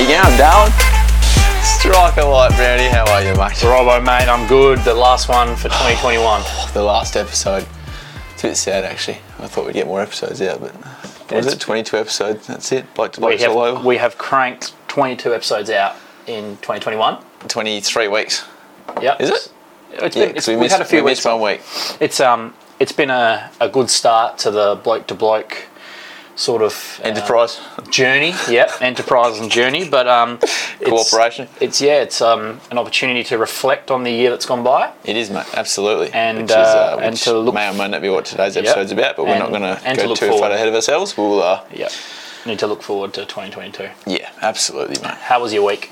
you going, darling? Strike a light, Brownie. How are you, mate? Robbo, mate, I'm good. The last one for 2021. The last episode. It's a bit sad, actually. I thought we'd get more episodes out, but what was it? 22 episodes. That's it. Bloke to bloke's all over. We have cranked 22 episodes out in 2021. 23 weeks. Yep. Is it? We've had a few weeks. 1 week. It's been a good start to the bloke to bloke sort of Enterprise journey. Yep, enterprise and journey. But cooperation. It's an opportunity to reflect on the year that's gone by. It is, mate. Absolutely. And which to look. May or may not be what today's episode's about, but we're not going to go too forward. far ahead of ourselves. We'll. Yep. Need to look forward to 2022. Yeah, absolutely, mate. How was your week?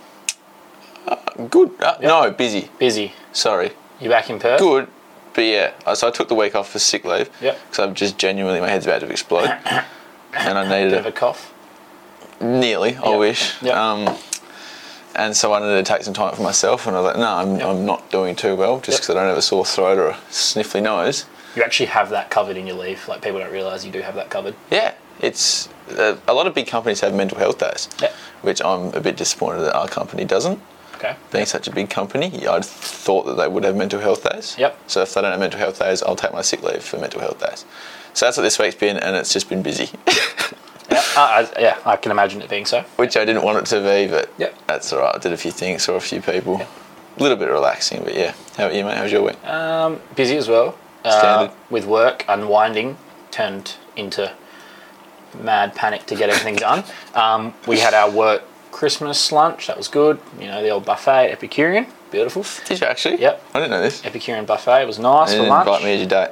Good. No, busy. Busy. Sorry. You back in Perth? Good. But yeah, so I took the week off for sick leave. Yep. Because I'm just genuinely, my head's about to explode. And I needed Bit of a cough. Nearly, I wish. Yep. And so I needed to take some time for myself, and I was like, no, I'm not doing too well, just because I don't have a sore throat or a sniffly nose. You actually have that covered in your leave. Like, people don't realise you do have that covered. Yeah, it's a lot of big companies have mental health days, which I'm a bit disappointed that our company doesn't. Okay. Being such a big company, I'd thought that they would have mental health days. Yep. So if they don't have mental health days, I'll take my sick leave for mental health days. So that's what this week's been, and it's just been busy. I can imagine it being so. Which I didn't want it to be, but Yep. that's all right. I did a few things, saw a few people. Yep. A little bit relaxing, but yeah. How about you, mate? How's your week? Busy as well. Standard. With work, unwinding, turned into mad panic to get everything done. We had our work Christmas lunch. That was good. You know, the old buffet, Epicurean. Beautiful. Did you actually? Yep. I didn't know this. Epicurean buffet was nice You for didn't lunch. invite me as your date.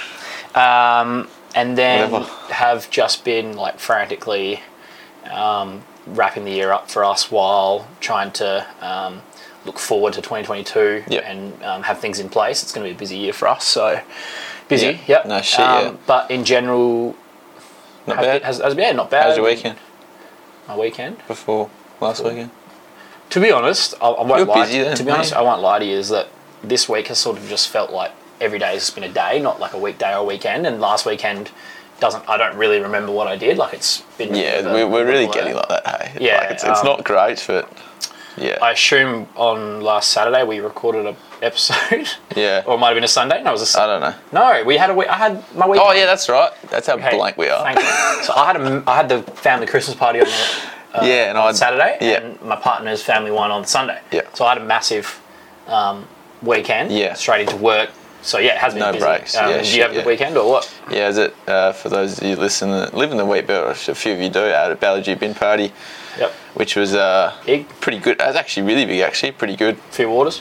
No. And then Whatever. have just been like frantically wrapping the year up for us while trying to look forward to 2022 and have things in place. It's going to be a busy year for us, so busy. Yep. No shit. But in general, Not bad. Not bad. How's your weekend? My weekend Before last weekend. To be honest, I won't You're lie. busy then, To be honest, mate. I won't lie to you. Is that this week has sort of just felt like every day has been a day, not like a weekday or a weekend. And last weekend I don't really remember what I did. Like, it's been. Yeah, we're really getting like that. Hey, Yeah, like it's not great, but yeah. I assume on last Saturday we recorded an episode. Yeah. Or it might have been a Sunday. No, it was a I don't know. No, we had I had my weekend. Oh yeah, that's right. That's how Okay, blank we are. thank you. So I had the family Christmas party on on Saturday, and my partner's family one on Sunday. Yeah. So I had a massive weekend. Yeah. Straight into work. So yeah, it has been No busy. breaks. Do you have a good weekend or what? Yeah, is it for those of you live in the wheat belt, a few of you do, at a Ballagee bin party, Yep. which was Big? pretty good. It was actually really big, actually, pretty good. Few waters?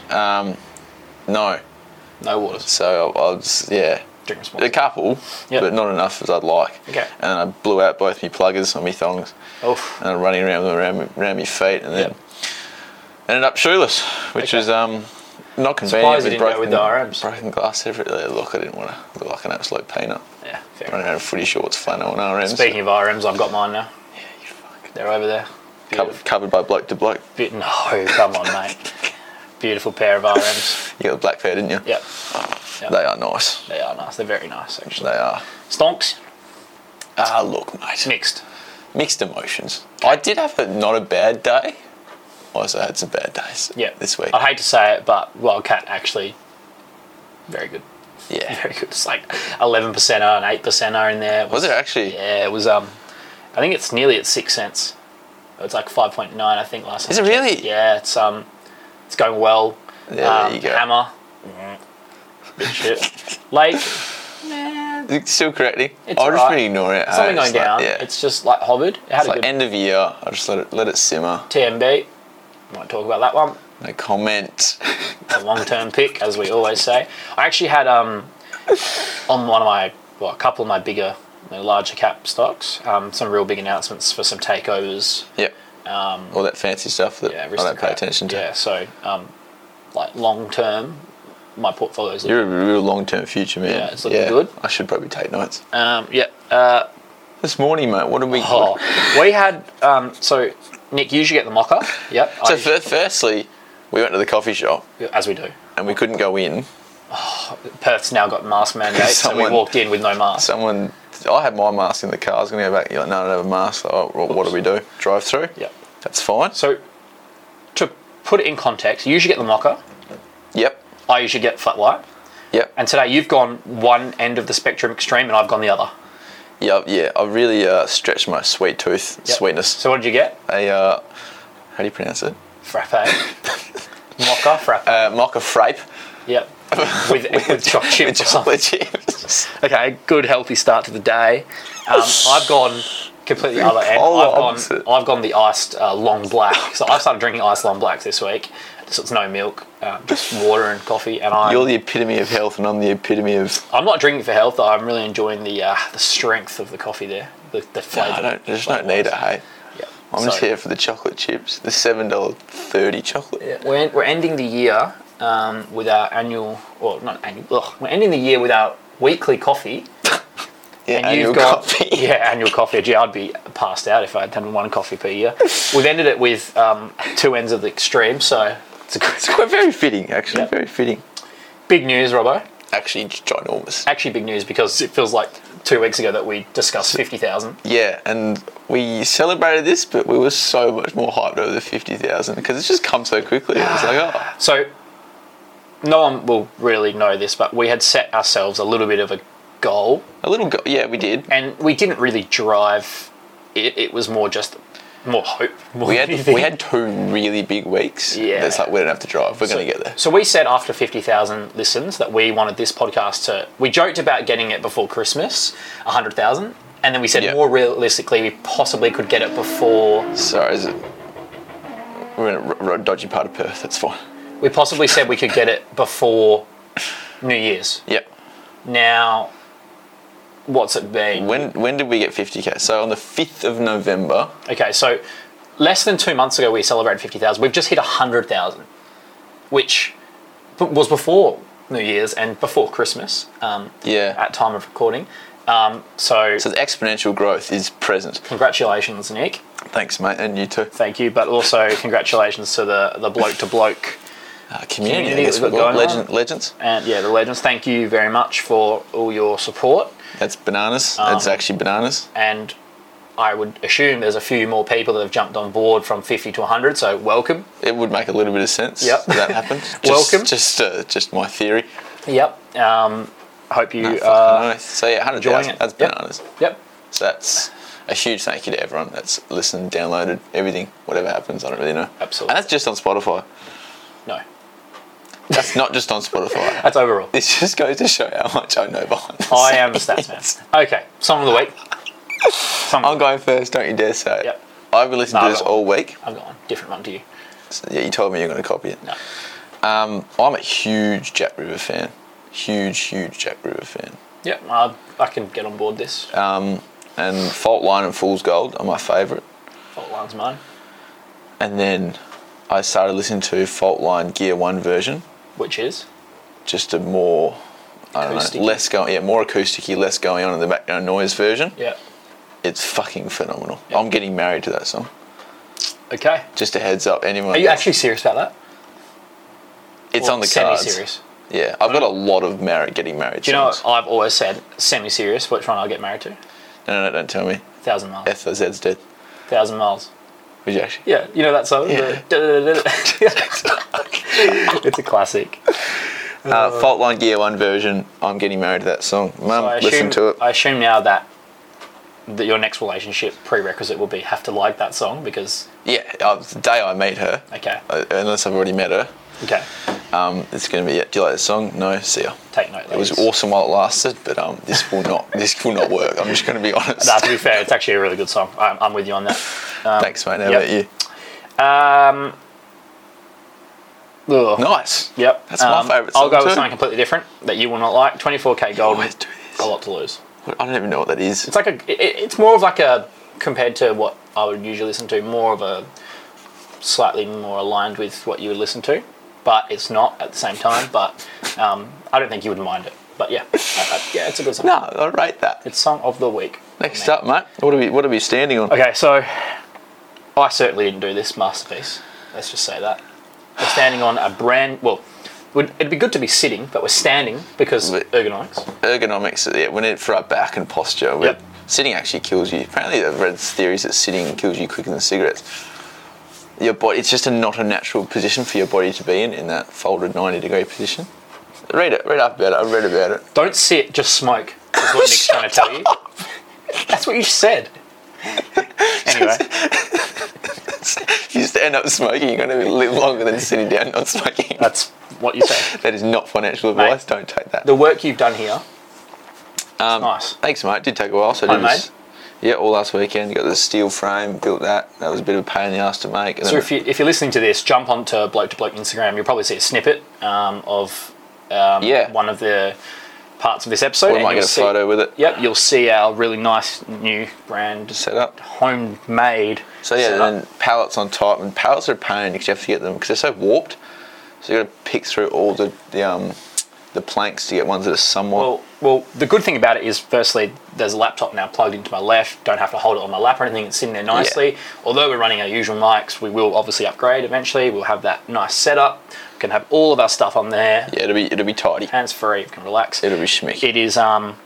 No, No waters. so I was Drink responsibly. a couple, but not enough as I'd like. Okay. And then I blew out both my pluggers on my thongs, Oof. and I'm running around my feet, and then ended up shoeless, which was not convenient. Surprised you didn't go with the RMs. Broken glass everywhere. Look, I didn't want to look like an absolute peanut. Yeah, fair Running enough. around in footy shorts, flannel and RMs. Speaking of RMs, I've got mine now. Yeah, you fuck. They're over there. Covered by bloke to bloke. No, come on, mate. Beautiful pair of RMs. You got the black pair, didn't you? Yep. They are nice. They are nice. They're very nice, actually. They are. Stonks? Look, mate. Mixed. Mixed emotions. I did have not a bad day. I also had some bad days this week. I'd hate to say it, but Wildcat actually very good. Yeah. Very good. It's like 11%er and 8%er in there. Was it actually? Yeah, it was. I think it's nearly at 6 cents. It's like 5.9, I think, last time. Is it really? Yeah, it's going well. Yeah, there you go. Hammer. Bit shit. Lake. Nah, Is it still correcting? It's I'll just alright. ignore it. it's not been going It's like, down. yeah. It's just like hovered. It had It's a like good end of year. I'll just let it simmer. TMB. Might talk about that one. No comment. A long-term pick, as we always say. I actually had on a couple of my bigger, larger cap stocks, some real big announcements for some takeovers. Yep. All that fancy stuff that I don't pay Aristocrat. attention to. Yeah, so like long-term, my portfolio's You're a real long-term future man. Yeah, it's looking good. I should probably take notes. This This morning, mate, what did we... we had, so Nick, you usually get the mocha. Yep. So firstly, we went to the coffee shop as we do. and we couldn't go in. Perth's now got mask mandate, so we walked in with no mask. I had my mask in the car. I was going to go back. You're like, no, I don't have a mask. Like, what do we do? Drive through? Yep. That's fine. So, to put it in context, you usually get the mocha. Yep. I usually get flat white. Yep. And today you've gone one end of the spectrum extreme and I've gone the other. Yeah. I really stretched my sweet tooth sweetness. So what did you get? How do you pronounce it? Frappe. Mocha frappe. Mocha frappe. Yep. With chocolate chips. With chocolate chips. Okay, good healthy start to the day. I've gone completely other end. I've gone the iced long black. So I've started drinking iced long blacks this week. So it's no milk, just water and coffee. And you're the epitome of health, and I'm the epitome of. I'm not drinking for health, though. I'm really enjoying the strength of the coffee there, the flavour. No, I just don't need it, hey. Yeah. I'm just here for the chocolate chips, the $7.30 chocolate. Yeah, we're ending the year with our annual, or not annual. We're ending the year with our weekly coffee. Yeah, and annual coffee. Yeah, annual coffee. Gee, I'd be passed out if I had one coffee per year. We've ended it with two ends of the extreme, so it's quite very fitting, actually. Yep. Very fitting. Big news, Robbo. Actually, ginormous. Actually, big news because it feels like 2 weeks ago that we discussed 50,000. Yeah, and we celebrated this, but we were so much more hyped over the 50,000 because it's just come so quickly. It was like, oh. So, no one will really know this, but we had set ourselves a little bit of a goal. Yeah, we did. And we didn't really drive it. It was more just more hope. We had 2 really big weeks. Yeah. It's like, we don't have to drive. We're going to get there. So we said after 50,000 listens that we wanted this podcast to... We joked about getting it before Christmas, 100,000. And then we said more realistically, we possibly could get it before... Sorry, we're in a dodgy part of Perth. That's fine. We possibly said we could get it before New Year's. Yep. Now... What's it been? When did we get 50k? So on the 5th of November. Okay, so less than 2 months ago we celebrated 50,000. We've just hit 100,000, which was before New Year's and before Christmas. At time of recording. So the exponential growth is present. Congratulations, Nick. Thanks, mate, and you too. Thank you, but also congratulations to the bloke to bloke community that we've got going on. Legends. And the legends. Thank you very much for all your support. That's bananas. That's actually bananas. And I would assume there's a few more people that have jumped on board from 50 to 100, so welcome. It would make a little bit of sense. Yep. That happened. Welcome. Just my theory. Yep. Hope you so yeah, 100,000. That's bananas. Yep. So that's a huge thank you to everyone that's listened, downloaded, everything, whatever happens. I don't really know. Absolutely. And that's just on Spotify. No. That's not just on Spotify. That's overall. This just goes to show how much I know behind the I am the stats man. Okay, song of the week. I'm going first, don't you dare say it. Yep. I've been listening to this all week. I've got one. Different one to you. So, yeah, you told me you're going to copy it. No. I'm a huge Jack River fan. Huge Jack River fan. Yep, I can get on board this. And Fault Line and Fool's Gold are my favourite. Fault Line's mine. And then I started listening to Fault Line Gear 1 version. Which is? Just a more, I don't know, less going, more acousticy, less going on in the background noise version. Yeah. It's fucking phenomenal. Yep. I'm getting married to that song. Okay. Just a heads up, anyone. Are you actually serious about that? It's on the cards. Semi-serious. Yeah, I've got a lot of getting married. Do you know what I've always said? Semi-serious. Which one I'll get married to? No, don't tell me. 1,000 Miles. F for Z's dead. 1,000 Miles. Would you actually? Yeah, you know that song? Yeah. It's a classic. Fault Line Gear 1 version, I'm getting married to that song. Mum, listen to it. I assume now that your next relationship prerequisite will be have to like that song because... Yeah, the day I meet her. Okay. Unless I've already met her. Okay. It's going to be, do you like this song? No, see ya. Take note, It ladies. was awesome while it lasted, but this will not work. I'm just going to be honest. To be fair, it's actually a really good song. I'm with you on that. Thanks, mate. How about you? Nice. Yep. That's my favourite song I'll go too. with something completely different that you will not like. 24K Gold. Always do this. A Lot to Lose. I don't even know what that is. It's like it's more of like a, compared to what I would usually listen to, more of a slightly more aligned with what you would listen to, but it's not at the same time. But I don't think you would mind it. But yeah, yeah, it's a good song. No, I rate that. It's song of the week. Next up, mate. What are we standing on? Okay, so I certainly didn't do this masterpiece. Let's just say that. We're standing on a brand... Well, it'd be good to be sitting, but we're standing because ergonomics. Ergonomics, yeah, for our back and posture. Yep. Sitting actually kills you. Apparently I've read theories that sitting kills you quicker than cigarettes. your body, it's just not a natural position for your body to be in that folded 90-degree position. Read up about it. I've read about it. Don't sit, just smoke. Is what Nick's trying to tell you. That's what you said. Anyway. If you stand up smoking, you're going to live longer than sitting down not smoking. That's what you say. That is not financial advice. Mate, don't take that. The work you've done here, nice. Thanks, mate. It did take a while. So all last weekend. You got the steel frame, built that. That was a bit of a pain in the ass to make. And so if you're listening to this, jump onto Bloke to Bloke Instagram. You'll probably see a snippet of one of the parts of this episode. We might get a photo with it. Yep, you'll see our really nice new brand setup, homemade. So yeah, and then pallets on top, and pallets are a pain because you have to get them because they're so warped. So you got to pick through all the planks to get ones that are somewhat. Well, the good thing about it is, firstly, there's a laptop now plugged into my left. Don't have to hold it on my lap or anything. It's sitting there nicely. Yeah. Although we're running our usual mics, we will obviously upgrade eventually. We'll have that nice setup. We can have all of our stuff on there. Yeah, it'll be tidy. Hands free. We can relax. It'll be schmick. It is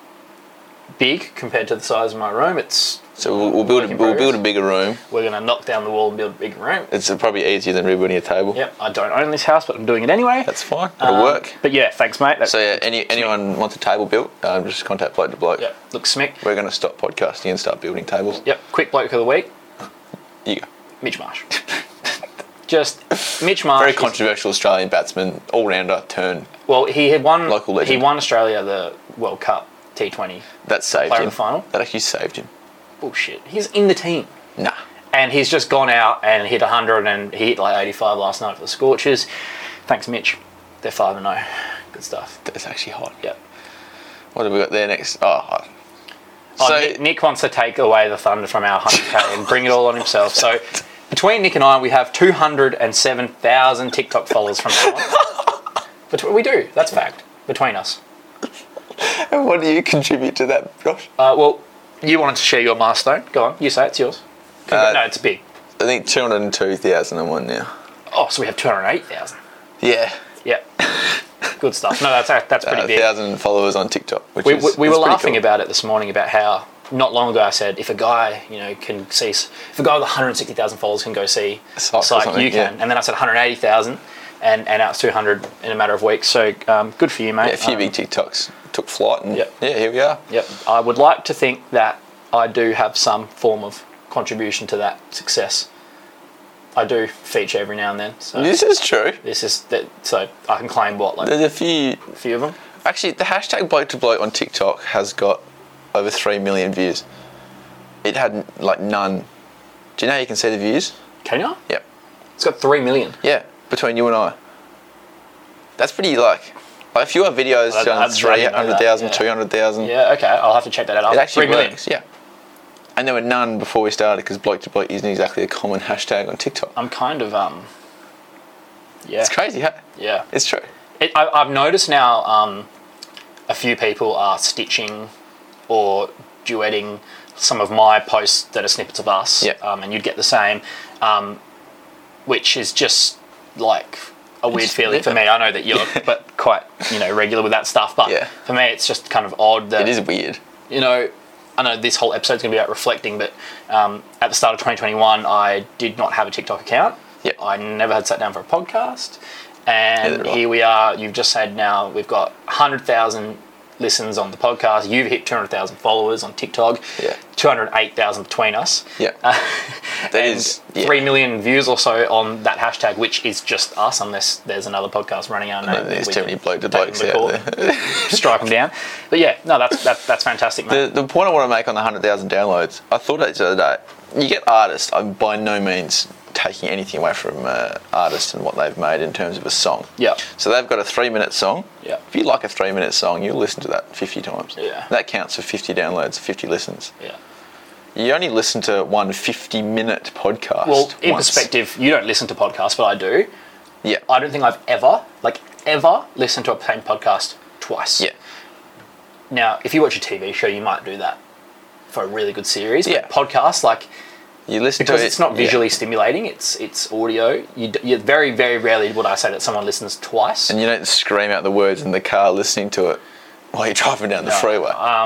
big compared to the size of my room. So we'll build a bigger room. We're going to knock down the wall and build a bigger room. It's probably easier than rebuilding a table. Yep, I don't own this house, but I'm doing it anyway. That's fine. It'll work. But yeah, thanks, mate. So yeah, anyone wants a table built, just contact Bloke to Bloke. Yep, look smick. We're going to stop podcasting and start building tables. Yep, quick bloke of the week. You go. Mitch Marsh. Just Mitch Marsh. Very controversial Australian batsman, all-rounder, turn. Well, he had won. Local legend. He won Australia the World Cup T20. That saved player him. Of the final. That actually saved him. Bullshit. He's in the team. Nah. And he's just gone out and hit 100 and he hit like 85 last night for the Scorchers. Thanks, Mitch. They're 5-0. Good stuff. That's actually hot. Yep. What have we got there next? So Nick wants to take away the thunder from our 100k and bring it all on himself. So between Nick and I, we have 207,000 TikTok followers from now on. But we do. That's fact. Between us. And what do you contribute to that, Josh? Well, you wanted to share your milestone. Go on. You say it's yours. No, it's big. I think 202,001 now. Oh, so we have 208,000. Yeah. Yeah. Good stuff. No, that's pretty big. 1,000 followers on TikTok. We were laughing about it this morning about how not long ago I said if a guy can see, if a guy with 160,000 followers can go see a site, you can. Yeah. And then I said 180,000, and now it's 200 in a matter of weeks. So good for you, mate. Yeah, a few big TikToks took flight, and here we are. Yep. I would like to think that I do have some form of contribution to that success. I do feature every now and then. So this is true. So I can claim what? There's a few of them. Actually, the hashtag Bloke to Bloke on TikTok has got over 3 million views. It had none. Do you know how you can see the views? Can you? Yep. It's got 3 million. Yeah, between you and I. That's pretty if you have videos done 300,000, 200,000. Yeah, okay. I'll have to check that out. It actually works. Yeah. And there were none before we started because Bloke to Bloke isn't exactly a common hashtag on TikTok. I'm kind of yeah. It's crazy, huh? Yeah. It's true. I've noticed now a few people are stitching or duetting some of my posts that are snippets of us. Yeah. And you'd get the same, which is just like a weird feeling for me. I know that you're but quite regular with that stuff, but for me it's just kind of odd that it is weird. I know this whole episode's going to be about reflecting, but at the start of 2021, I did not have a TikTok account. Yep. I never had sat down for a podcast. And here we are. You've just said now we've got 100,000 listens on the podcast. You've hit 200,000 followers on TikTok. Yeah. 208,000 between us. Yeah. That is 3 million views or so on that hashtag, which is just us, unless there's another podcast running our name. There's too many Bloke to Blokes out there. Strike them down. But yeah, no, that's fantastic, mate. The point I want to make on the 100,000 downloads, I thought it the other day, you get artists, I'm by no means taking anything away from artists and what they've made in terms of a song. Yeah. So they've got a 3-minute song. Yeah. If you like a 3-minute song, you'll listen to that 50 times. Yeah. That counts for 50 downloads, 50 listens. Yeah. You only listen to one 50-minute podcast. Well, in perspective, you don't listen to podcasts, but I do. Yeah. I don't think I've ever listened to a same podcast twice. Yeah. Now, if you watch a TV show, you might do that for a really good series. Yeah. But podcasts, you listen because to it, it's not visually stimulating, it's audio. You very, very rarely would I say that someone listens twice. And you don't scream out the words in the car listening to it while you're driving down the freeway.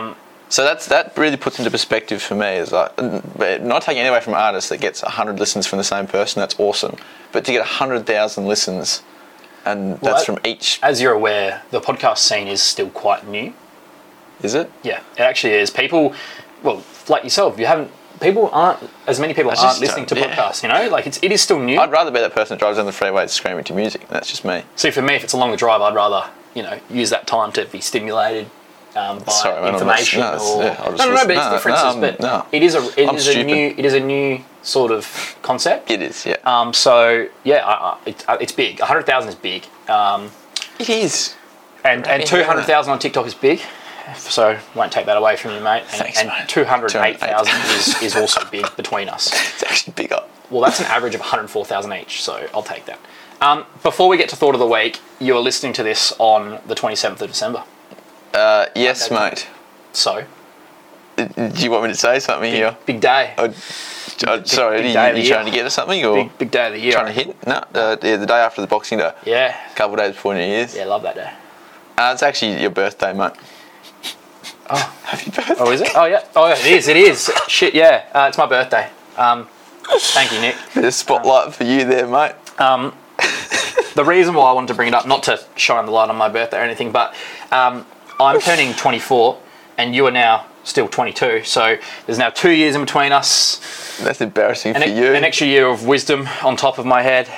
So that really puts into perspective for me is like, not taking any away from an artist that gets 100 listens from the same person, that's awesome. But to get 100,000 listens, and that's from each... As you're aware, the podcast scene is still quite new. Is it? Yeah, it actually is. People, well, like yourself, as many people aren't listening to podcasts, you know? Like, it is still new. I'd rather be that person that drives down the freeway screaming to music. That's just me. See, for me, if it's a longer drive, I'd rather, use that time to be stimulated by information. But it's differences. It is a new sort of concept. It is, yeah. It's big. 100,000 is big. It is. And 200,000 on TikTok is big. So won't take that away from you, mate. Thanks, mate. 208,000 is also big between us. It's actually bigger. Well, that's an average of 104,000 each, so I'll take that. Before we get to Thought of the Week, you are listening to this on the 27th of December. Yes, mate. So? Do you want me to say something here? Big day. Sorry, are you trying to get us something? Or big day of the year. Trying to hit? No, the day after the Boxing Day. Yeah. A couple of days before New Year's. Yeah, love that day. It's actually your birthday, mate. Oh. Happy birthday. Oh, is it? Oh, yeah. Oh, it is. Shit, yeah. It's my birthday. Thank you, Nick. Bit of spotlight for you there, mate. The reason why I wanted to bring it up, not to shine the light on my birthday or anything, but I'm turning 24 and you are now still 22. So there's now 2 years in between us. That's embarrassing for you. An extra year of wisdom on top of my head.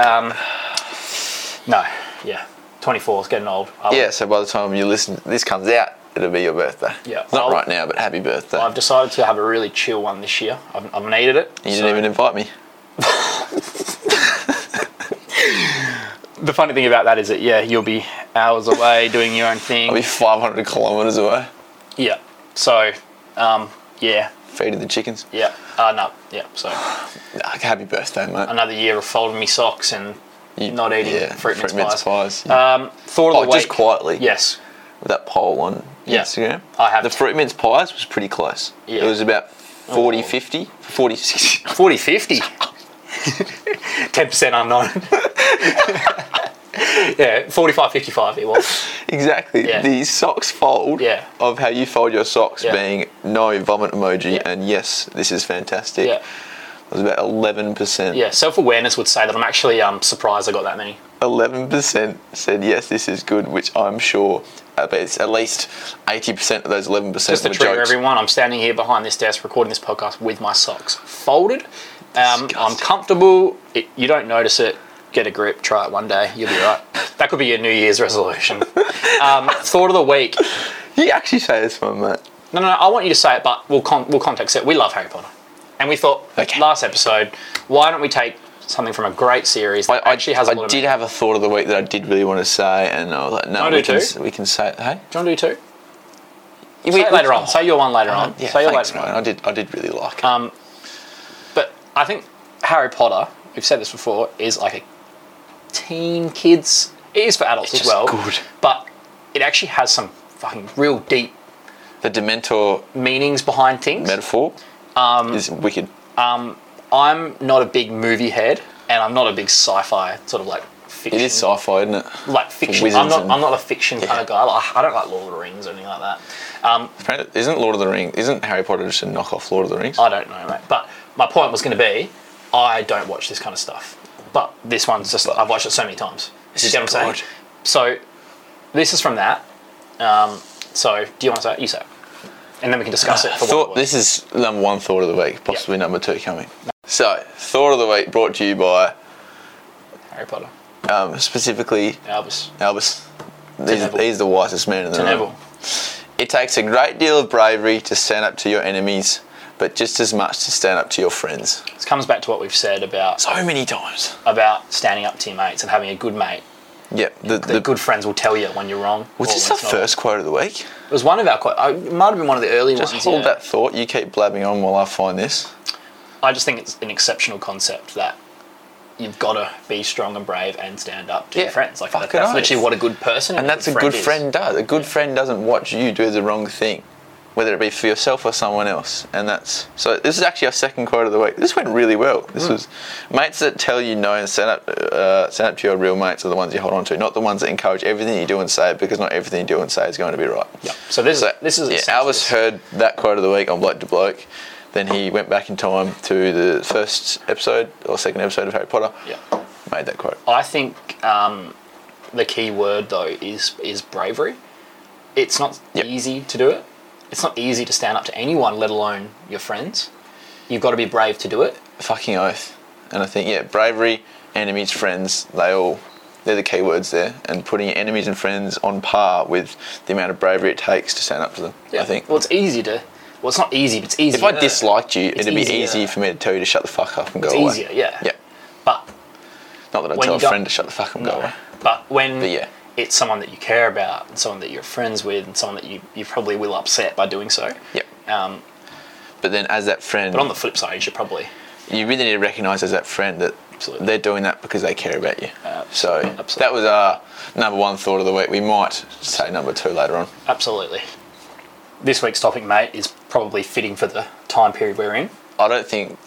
24 is getting old. So by the time this comes out, it'll be your birthday. Yeah. Not right now, but happy birthday. I've decided to have a really chill one this year. I've needed it. You didn't even invite me. The funny thing about that is that, you'll be hours away doing your own thing. I'll be 500 kilometres away. Yeah. So, Feeding the chickens. Yeah. No. Yeah. So. Happy birthday, mate. Another year of folding me socks and not eating fruit mince pies. Yeah. Thought of the week. Just quietly. Yes. With that poll on Instagram. I have. The fruit mince pies was pretty close. Yeah. It was about 40-50, 40-60. 40-50. 10% unknown. 45-55 it was. Exactly. Yeah. The socks fold of how you fold your socks being no vomit emoji and yes, this is fantastic. Yeah. It was about 11%. Yeah, self-awareness would say that I'm actually surprised I got that many. 11% said yes, this is good, which I'm sure it's at least 80% of those 11% Just to trigger everyone, I'm standing here behind this desk recording this podcast with my socks folded. I'm comfortable. You don't notice it. Get a grip. Try it one day. You'll be right. That could be your New Year's resolution. Thought of the week. You actually say this one, mate. No. I want you to say it, but we'll context it. We love Harry Potter, and we thought last episode, why don't we take something from a great series that actually has a lot of... I did have a thought of the week that I did really want to say, and I was like, no, we can say it. Hey, do you want to do two? Say it later on. Say your one later on. Yeah, say thanks, mate. I did really like it. But I think Harry Potter, we've said this before, is like a teen kids. It is for adults as well. Good. But it actually has some fucking real deep... The Dementor... meanings behind things. Metaphor is wicked. I'm not a big movie head, and I'm not a big sci-fi sort of like fiction. It is sci-fi, isn't it? Like fiction. I'm not a fiction kind of guy. I don't like Lord of the Rings or anything like that. Isn't Harry Potter just a knockoff Lord of the Rings? I don't know, mate. But my point was going to be, I don't watch this kind of stuff. But this one's just, I've watched it so many times. You get what I'm saying? So, this is from that. So, do you want to say it? You say it. And then we can discuss it for what it was. This is number one thought of the week, possibly number two coming. So, thought of the week brought to you by... Harry Potter. Specifically... Albus. He's the wisest man in the room. Neville. It takes a great deal of bravery to stand up to your enemies, but just as much to stand up to your friends. This comes back to what we've said about... So many times. About standing up to your mates and having a good mate. Yeah. The good friends will tell you when you're wrong. Was this our first quote of the week? It was one of our quotes. It might have been one of the early ones. Just hold that thought. You keep blabbing on while I find this. I just think it's an exceptional concept that you've got to be strong and brave and stand up to your friends. Like that's literally what a good person and that's a good friend does. A good friend doesn't watch you do the wrong thing. whether it be for yourself or someone else. And that's so. This is actually our second quote of the week. This went really well. This was mates that tell you no and stand up to your real mates are the ones you hold on to, not the ones that encourage everything you do and say, because not everything you do and say is going to be right. Yeah. So this is yeah. Albus heard that quote of the week on Bloke to Bloke. Then he went back in time to the first episode or second episode of Harry Potter. Yeah. Made that quote. I think the key word though is bravery. It's not easy to do it. It's not easy to stand up to anyone, let alone your friends. You've got to be brave to do it. Fucking oath. And I think, bravery, enemies, friends, they're the key words there. And putting your enemies and friends on par with the amount of bravery it takes to stand up to them, yeah. I think. Well, it's easy to... Well, it's not easy, but it's easier. If I disliked you, it'd be easy for me to tell you to shut the fuck up and go away. It's easier, yeah. Yeah. But... Not that I'd tell a friend to shut the fuck up and go away. But when it's someone that you care about and someone that you're friends with and someone that you probably will upset by doing so. Yep. But then as that friend... But on the flip side, you should probably... You really need to recognise as that friend that they're doing that because they care about you. So Absolutely. That was our number one thought of the week. We might say number two later on. Absolutely. This week's topic, mate, is probably fitting for the time period we're in. I don't think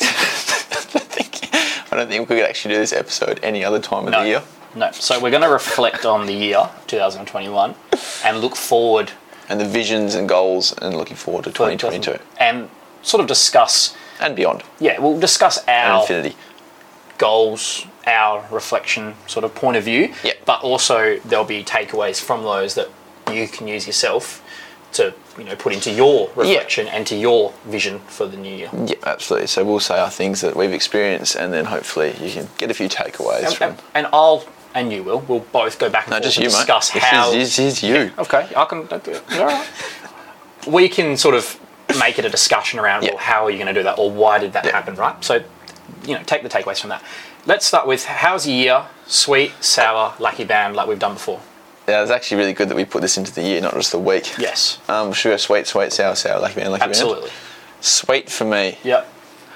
we could actually do this episode any other time of the year. No. So we're going to reflect on the year 2021 and look forward. And the visions and goals and looking forward to 2022. And sort of discuss... And beyond. Yeah, we'll discuss our infinity goals, our reflection sort of point of view. Yeah. But also there'll be takeaways from those that you can use yourself to put into your reflection and to your vision for the new year. Yeah, absolutely. So we'll say our things that we've experienced, and then hopefully you can get a few takeaways from. And you will. We'll both go back and forth just and you, discuss mate. how. This is you. Yeah, okay, I can. All right. We can sort of make it a discussion around well, how are you going to do that, or why did that happen, right? So, take the takeaways from that. Let's start with how's your year? Sweet, sour, lucky band, like we've done before. Yeah, it's actually really good that we put this into the year, not just the week. Yes. Should we go sweet, sour, lucky band, lucky band? Absolutely. Sweet for me. Yep.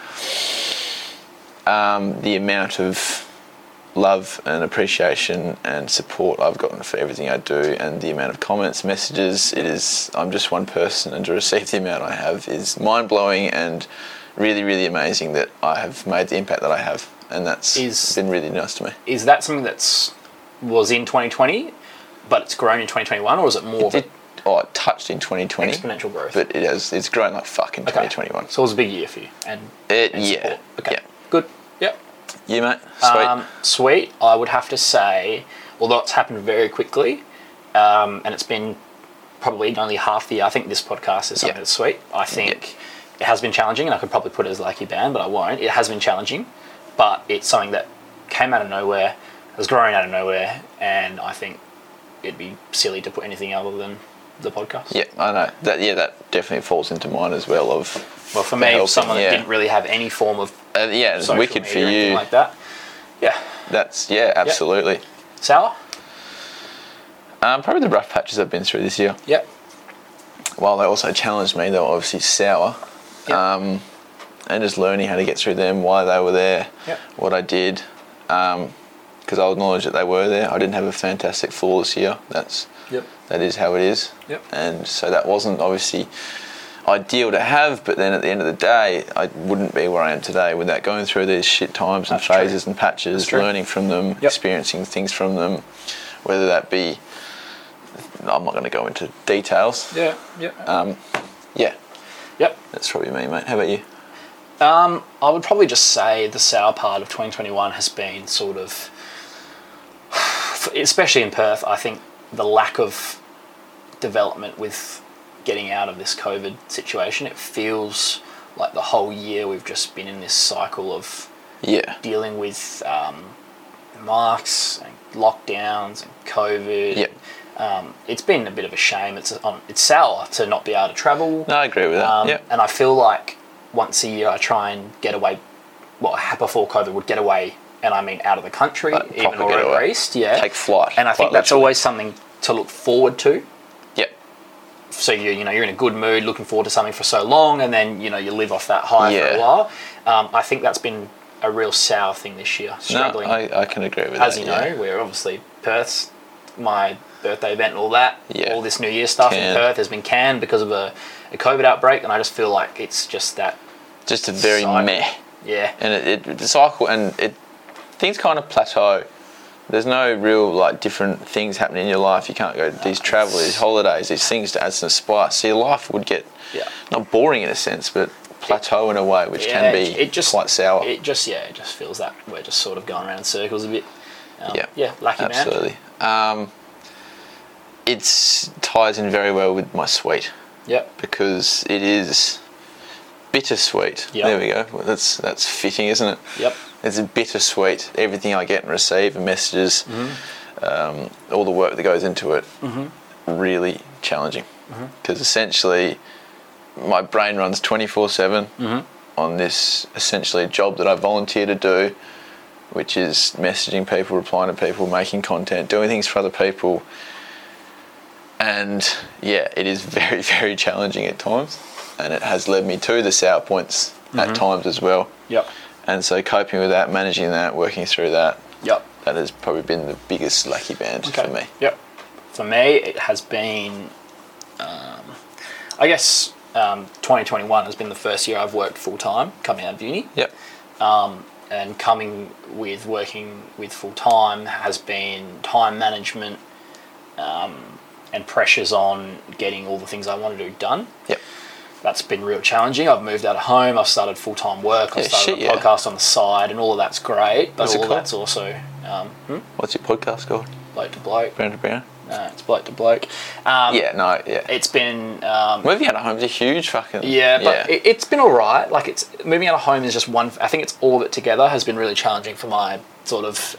The amount of love and appreciation and support I've gotten for everything I do, and the amount of comments, messages, I'm just one person, and to receive the amount I have is mind-blowing and really, really amazing that I have made the impact that I have, and that's been really nice to me. Is that something was in 2020, but it's grown in 2021, or is it more it touched in 2020. Exponential growth. But it's grown like fuck in 2021. So it was a big year for you. And support. Okay. Yeah. Good. Yep. You, mate? Sweet. Sweet. I would have to say, although it's happened very quickly, and it's been probably only half the year. I think this podcast is something that's sweet. I think it has been challenging, and I could probably put it as lucky band, but I won't. It has been challenging, but it's something that came out of nowhere, has grown out of nowhere, and I think it'd be silly to put anything other than the podcast. Yeah, I know. That definitely falls into mine as well. Well, for me, someone that didn't really have any form of it's wicked for you. Like that. Yeah. That's absolutely. Yep. Sour? Probably the rough patches I've been through this year. Yep. While they also challenged me, they were obviously sour. Yep. And just learning how to get through them, why they were there, what I did. Because I'll acknowledge that they were there. I didn't have a fantastic flawless year. That is how it is. Yep. And so that wasn't obviously ideal to have, but then at the end of the day, I wouldn't be where I am today without going through these shit times and phases and patches, learning from them, experiencing things from them, whether that be, I'm not going to go into details. Yeah. Yep. That's probably me, mate. How about you? I would probably just say the sour part of 2021 has been sort of, especially in Perth, I think the lack of development with getting out of this COVID situation. It feels like the whole year we've just been in this cycle of dealing with masks and lockdowns and COVID. It's been a bit of a shame. It's sour to not be able to travel. No, I agree with that. And I feel like once a year I try and get away. Well, before COVID would get away, and I mean out of the country, even or east. Yeah, take flight. And I think that's always something to look forward to. So you're in a good mood, looking forward to something for so long, and then you live off that high for a while. I think that's been a real sour thing this year. Struggling. No, I can agree with that. As you know, we're obviously Perth's my birthday event and all that. Yeah. All this New Year stuff in Perth has been canned because of a COVID outbreak, and I just feel like it's just that. Just a very cycle. meh. Yeah. And the cycle, and things kind of plateau. There's no real like different things happening in your life. You can't go to these travel, these holidays, these things to add some spice. So your life would get not boring in a sense, but plateau in a way, which can be quite sour. It just feels that we're just sort of going around in circles a bit. Lucky absolutely. It ties in very well with my sweet. Yep. Because it is bittersweet. Yep. There we go. Well, that's fitting, isn't it? Yep. It's a bittersweet. Everything I get and receive, and messages, all the work that goes into it, really challenging. Because essentially, my brain runs 24/7 on this essentially job that I volunteer to do, which is messaging people, replying to people, making content, doing things for other people. And it is very, very challenging at times. And it has led me to the sour points at times as well. Yep. And so coping with that, managing that, working through that, yep, that has probably been the biggest lucky band for me. Yep. For me, it has been, I guess 2021 has been the first year I've worked full-time coming out of uni. Yep. And working with full-time has been time management and pressures on getting all the things I want to do done. Yep. That's been real challenging. I've moved out of home. I've started full-time work. I've started a podcast on the side, and all of that's great. But all of that's also... What's your podcast called? Bloke to Bloke. Brown to Brown? It's Bloke to Bloke. It's been... moving out of home is a huge fucking... Yeah, but it's been all right. Like, moving out of home is just one... I think it's all of it together has been really challenging for my sort of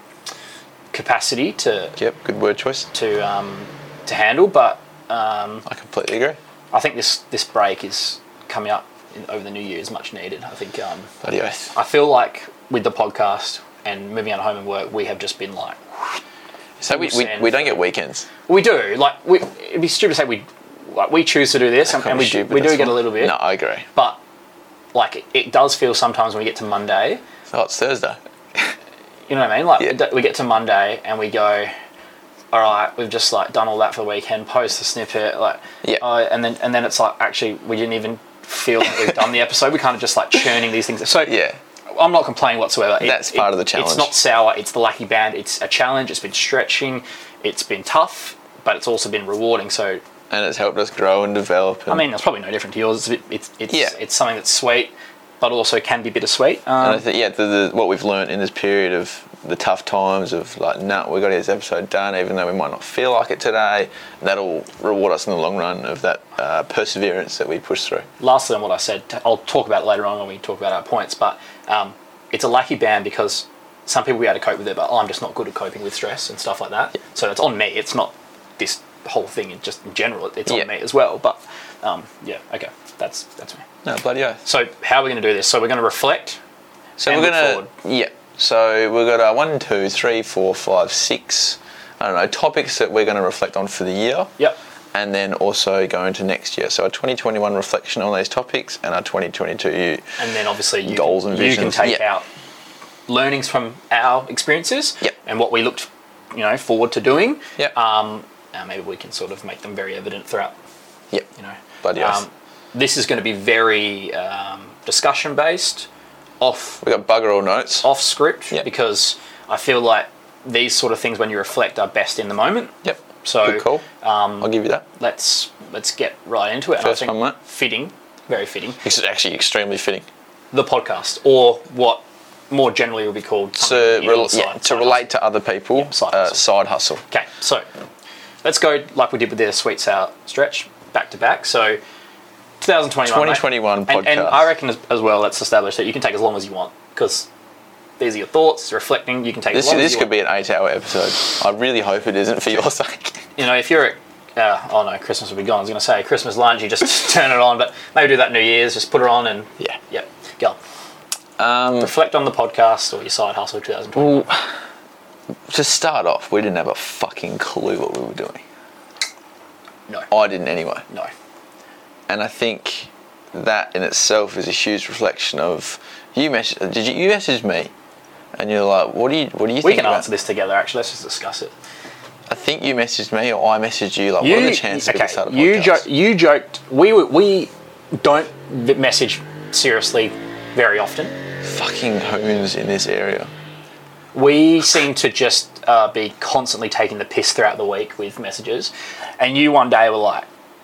capacity to... Yep, good word choice. To handle, but... I completely agree. I think this break is coming up over the new year is much needed. I think. Bloody oath. I feel like with the podcast and moving out of home and work, we have just been like. So we don't get weekends. We do. Like it'd be stupid to say we choose to do this, and we do get a little bit. No, I agree. But like it does feel sometimes when we get to Monday. Oh, it's Thursday. You know what I mean? Like we get to Monday and we go. All right, we've just like done all that for the weekend. Post the snippet, and then it's like actually we didn't even feel like we've done the episode. We kind of just like churning these things. So I'm not complaining whatsoever. That's part of the challenge. It's not sour. It's the lucky band. It's a challenge. It's been stretching. It's been tough, but it's also been rewarding. So and it's helped us grow and develop. And I mean, it's probably no different to yours. It's something that's sweet, but also can be bittersweet. And I think what we've learned in this period of the tough times of like, we've got to get this episode done, even though we might not feel like it today. That'll reward us in the long run of that perseverance that we push through. Lastly on what I said, I'll talk about it later on when we talk about our points, but it's a lucky band because some people will be able to cope with it, but I'm just not good at coping with stress and stuff like that. Yeah. So it's on me. It's not this whole thing, just in general. It's on me as well. But okay, that's me. No, bloody oath. So how are we going to do this? So we're going to reflect. So we're going to So we've got 1, 2, 3, 4, 5, 6. I don't know, topics that we're going to reflect on for the year. Yep. And then also go into next year. So our 2021 reflection on these topics and our 2022 and then obviously goals and visions. You can take out learnings from our experiences and what we looked, forward to doing. Yep. Maybe we can sort of make them very evident throughout. Yep. Bloody oath. This is going to be very discussion based. We got bugger all notes. Off script because I feel like these sort of things when you reflect are best in the moment. Yep. So good call. I'll give you that. Let's get right into it. First and I think one, mate. Fitting, very fitting. This is actually extremely fitting. The podcast, or what more generally would be called to relate to other people. Side hustle. Okay, so let's go like we did with the Sweet Sour stretch, back to back. So 2021 podcast. And I reckon as well, let's establish that you can take as long as you want because these are your thoughts, it's reflecting, you can take as long as you want. This could be an 8-hour episode. I really hope it isn't for your sake. If you're at, Christmas will be gone. I was going to say Christmas lunch, you just turn it on, but maybe do that New Year's, just put it on and go on. Reflect on the podcast or your side hustle 2021. Well, to start off, we didn't have a fucking clue what we were doing. No. I didn't anyway. No. And I think that in itself is a huge reflection of you messaged me and you're like, what do you think we can about? answer this together actually, let's just discuss it. think you messaged me or I messaged you. Like, what are the chances we can start a podcast? You joked. We don't message seriously very often. Fucking hoons in this area. We seem to just be constantly taking the piss throughout the week with messages. And you one day were like,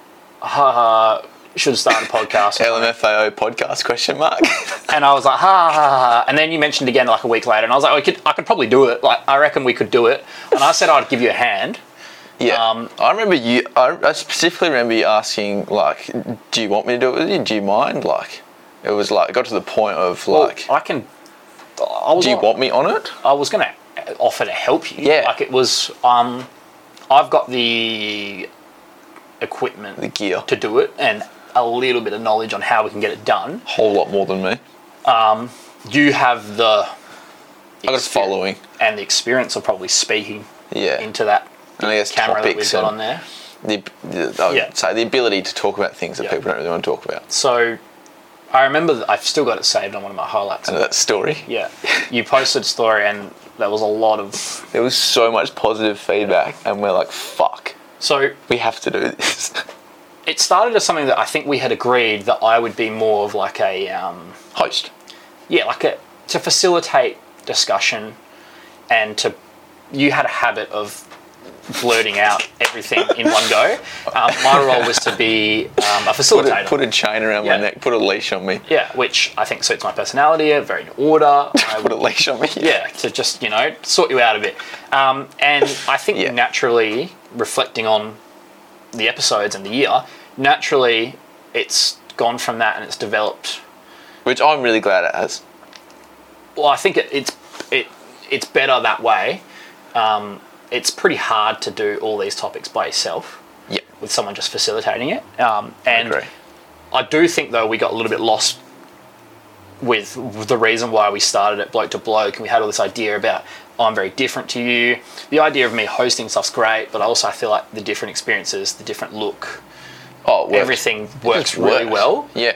should start a podcast. LMFAO podcast, question mark. And I was like, ha. And then you mentioned again like a week later. And I was like, I could probably do it. Like, I reckon we could do it. And I said I'd give you a hand. Yeah. I remember I specifically remember you asking, like, do you want me to do it with you? Do you mind? Like, it was like, it got to the point of like... Well, do you want me on it? I was going to offer to help you. Yeah. Like, it was, I've got the equipment, the gear to do it, and a little bit of knowledge on how we can get it done. Whole lot more than me. You have the I got a following and the experience of probably speaking into that camera that we've got on there. I would say the ability to talk about things that people don't really want to talk about. So I remember that I've still got it saved on one of my highlights. And that story? Yeah. You posted a story and there was a lot of... There was so much positive feedback and we're like, fuck. So... we have to do this. It started as something that I think we had agreed that I would be more of like a... host. Yeah, like to facilitate discussion and you had a habit of blurting out everything in one go. My role was to be a facilitator. Put a chain around my neck, put a leash on me. Yeah, which I think suits my personality, very in order. Put a leash on me. Yeah, to just, sort you out a bit. And I think naturally, reflecting on the episodes and the year, naturally it's gone from that and it's developed. Which I'm really glad it has. Well, I think it's better that way. It's pretty hard to do all these topics by yourself with someone just facilitating it. And I agree. I do think, though, we got a little bit lost with the reason why we started at Bloke to Bloke, and we had all this idea about, I'm very different to you. The idea of me hosting stuff's great, but also I feel like the different experiences, the different look, everything works really well. Yeah.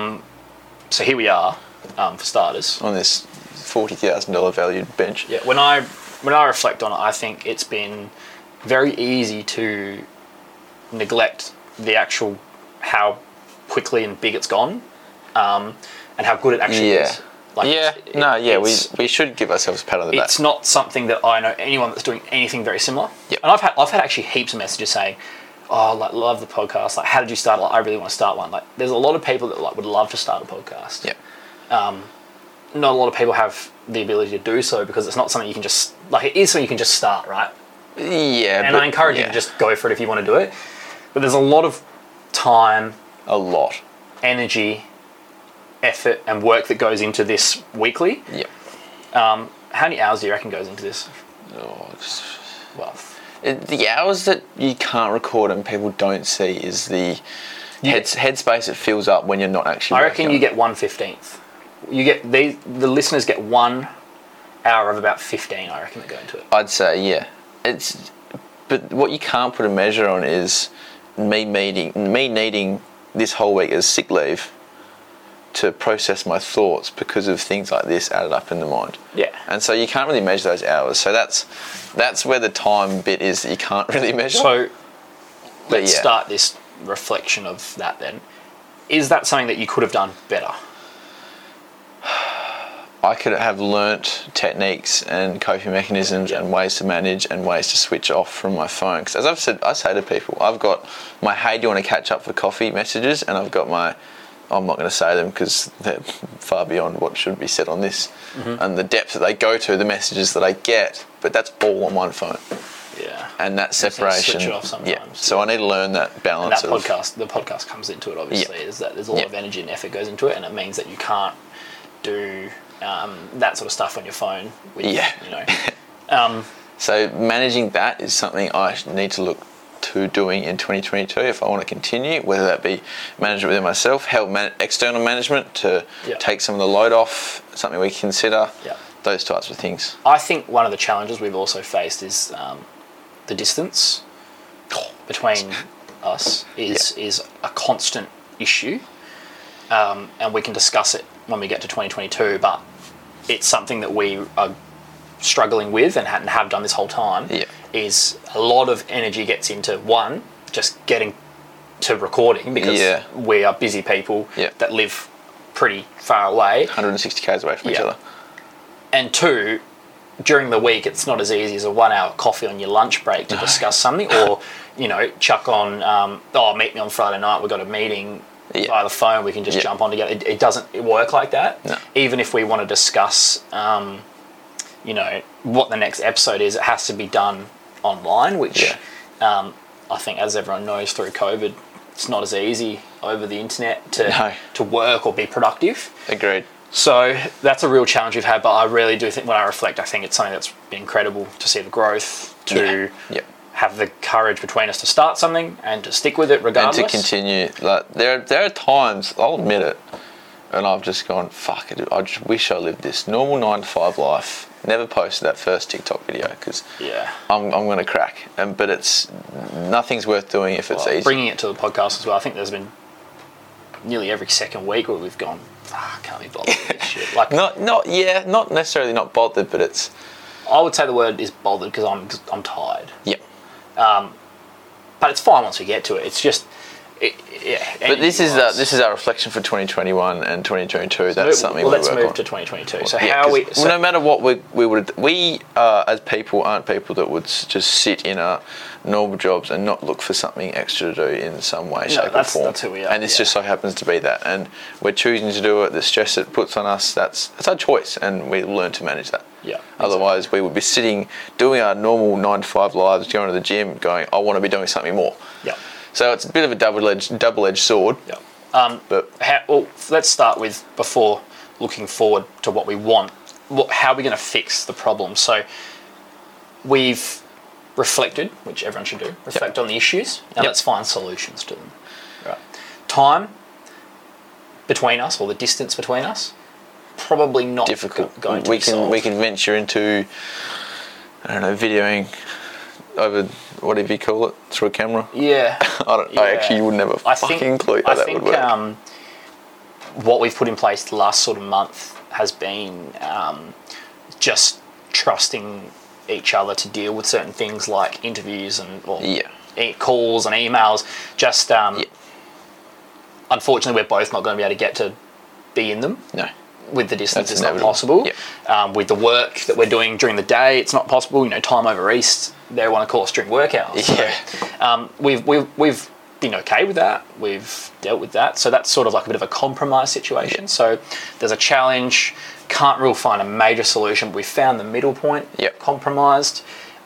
So here we are, for starters. On this $40,000 valued bench. Yeah, when I reflect on it, I think it's been very easy to neglect the actual how quickly and big it's gone, and how good it actually is. We should give ourselves a pat on the back. It's not something that I know anyone that's doing anything very similar. Yep. And I've had actually heaps of messages saying, "Oh, like love the podcast. Like, how did you start? Like, I really want to start one." Like, there's a lot of people that like would love to start a podcast. Yeah. Not a lot of people have the ability to do so because it's not something you can just it is something you can just start, right? Yeah. And I encourage you to just go for it if you want to do it. But there's a lot of time, energy, effort, and work that goes into this weekly. Yeah. How many hours do you reckon goes into this? The hours that you can't record and people don't see is the headspace it fills up when you're not actually. I reckon you get 1/15. You get the listeners get 1 hour of about 15. I reckon that go into it. I'd say but what you can't put a measure on is me needing this whole week as sick leave to process my thoughts because of things like this added up in the mind. Yeah. And so you can't really measure those hours. So that's where the time bit is that you can't really measure. So let's start this reflection of that then. Is that something that you could have done better? I could have learnt techniques and coping mechanisms and ways to manage and ways to switch off from my phone. Because as I've said, I say to people, I've got my "Hey, do you want to catch up for coffee?" messages, and I've got my, I'm not going to say them because they're far beyond what should be said on this, and the depth that they go to, the messages that I get, but that's all on one phone. Yeah. And that separation. Switch it off sometimes. Yeah. So I need to learn that balance. And the podcast comes into it, obviously, is that there's a lot of energy and effort goes into it, and it means that you can't do that sort of stuff on your phone. So managing that is something I need to look to doing in 2022 if I want to continue, whether that be management within myself, help external management to take some of the load off, something we consider, those types of things. I think one of the challenges we've also faced is the distance between us is a constant issue, and we can discuss it when we get to 2022, but it's something that we are struggling with and have done this whole time. Yeah. is a lot of energy gets into one, just getting to recording because we are busy people that live pretty far away. 160 k's away from each other. And two, during the week, it's not as easy as a 1 hour coffee on your lunch break to discuss something, or, you know, chuck on, meet me on Friday night, we've got a meeting via the phone, we can just jump on together. It doesn't work like that. No. Even if we want to discuss, you know, what the next episode is, it has to be done online, which I think, as everyone knows, through COVID, it's not as easy over the internet to work or be productive. Agreed. So that's a real challenge we've had, but I really do think, when I reflect, I think it's something that's been incredible to see the growth, to have the courage between us to start something and to stick with it regardless. And to continue. Like, there are times, I'll admit it, and I've just gone, fuck it, I just wish I lived this normal 9 to 5 life. Never posted that first TikTok video because I'm going to crack. But nothing's worth doing if it's easy. Bringing it to the podcast as well, I think there's been nearly every second week where we've gone, I can't be bothered with this shit. Like, not necessarily not bothered, but it's... I would say the word is bothered because I'm tired. Yeah. But it's fine once we get to it. It's just... But this is our reflection for 2021 and 2022. That's something we work on. Let's move to 2022. So how we... So no matter what we would... We, as people, aren't people that would just sit in our normal jobs and not look for something extra to do in some way, shape or form. That's who we are. And this just so happens to be that. And we're choosing to do it. The stress it puts on us, that's our choice. And we learn to manage that. Yeah. Otherwise, we would be sitting, doing our normal 9 to 5 lives, going to the gym, going, I want to be doing something more. Yeah. So it's a bit of a double-edged sword. Yeah. Let's start with, before looking forward to what we want, how are we going to fix the problem? So we've reflected, which everyone should do, reflect on the issues. Now let's find solutions to them. Right. Time between us, or the distance between us, probably not difficult. We can venture into, I don't know, videoing over, whatever you call it, through a camera. Yeah. I actually would never fucking clue how that would work. What we've put in place the last sort of month has been just trusting each other to deal with certain things like interviews and calls and emails. Just unfortunately, we're both not going to be able to get to be in them. No. With the distance, it's not possible. Yep. With the work that we're doing during the day, it's not possible. You know, time over East, they want to call us during work hours. Yeah. So, we've been okay with that. We've dealt with that. So that's sort of like a bit of a compromise situation. Yep. So there's a challenge. Can't really find a major solution, but we found the middle point. Yep. Compromised.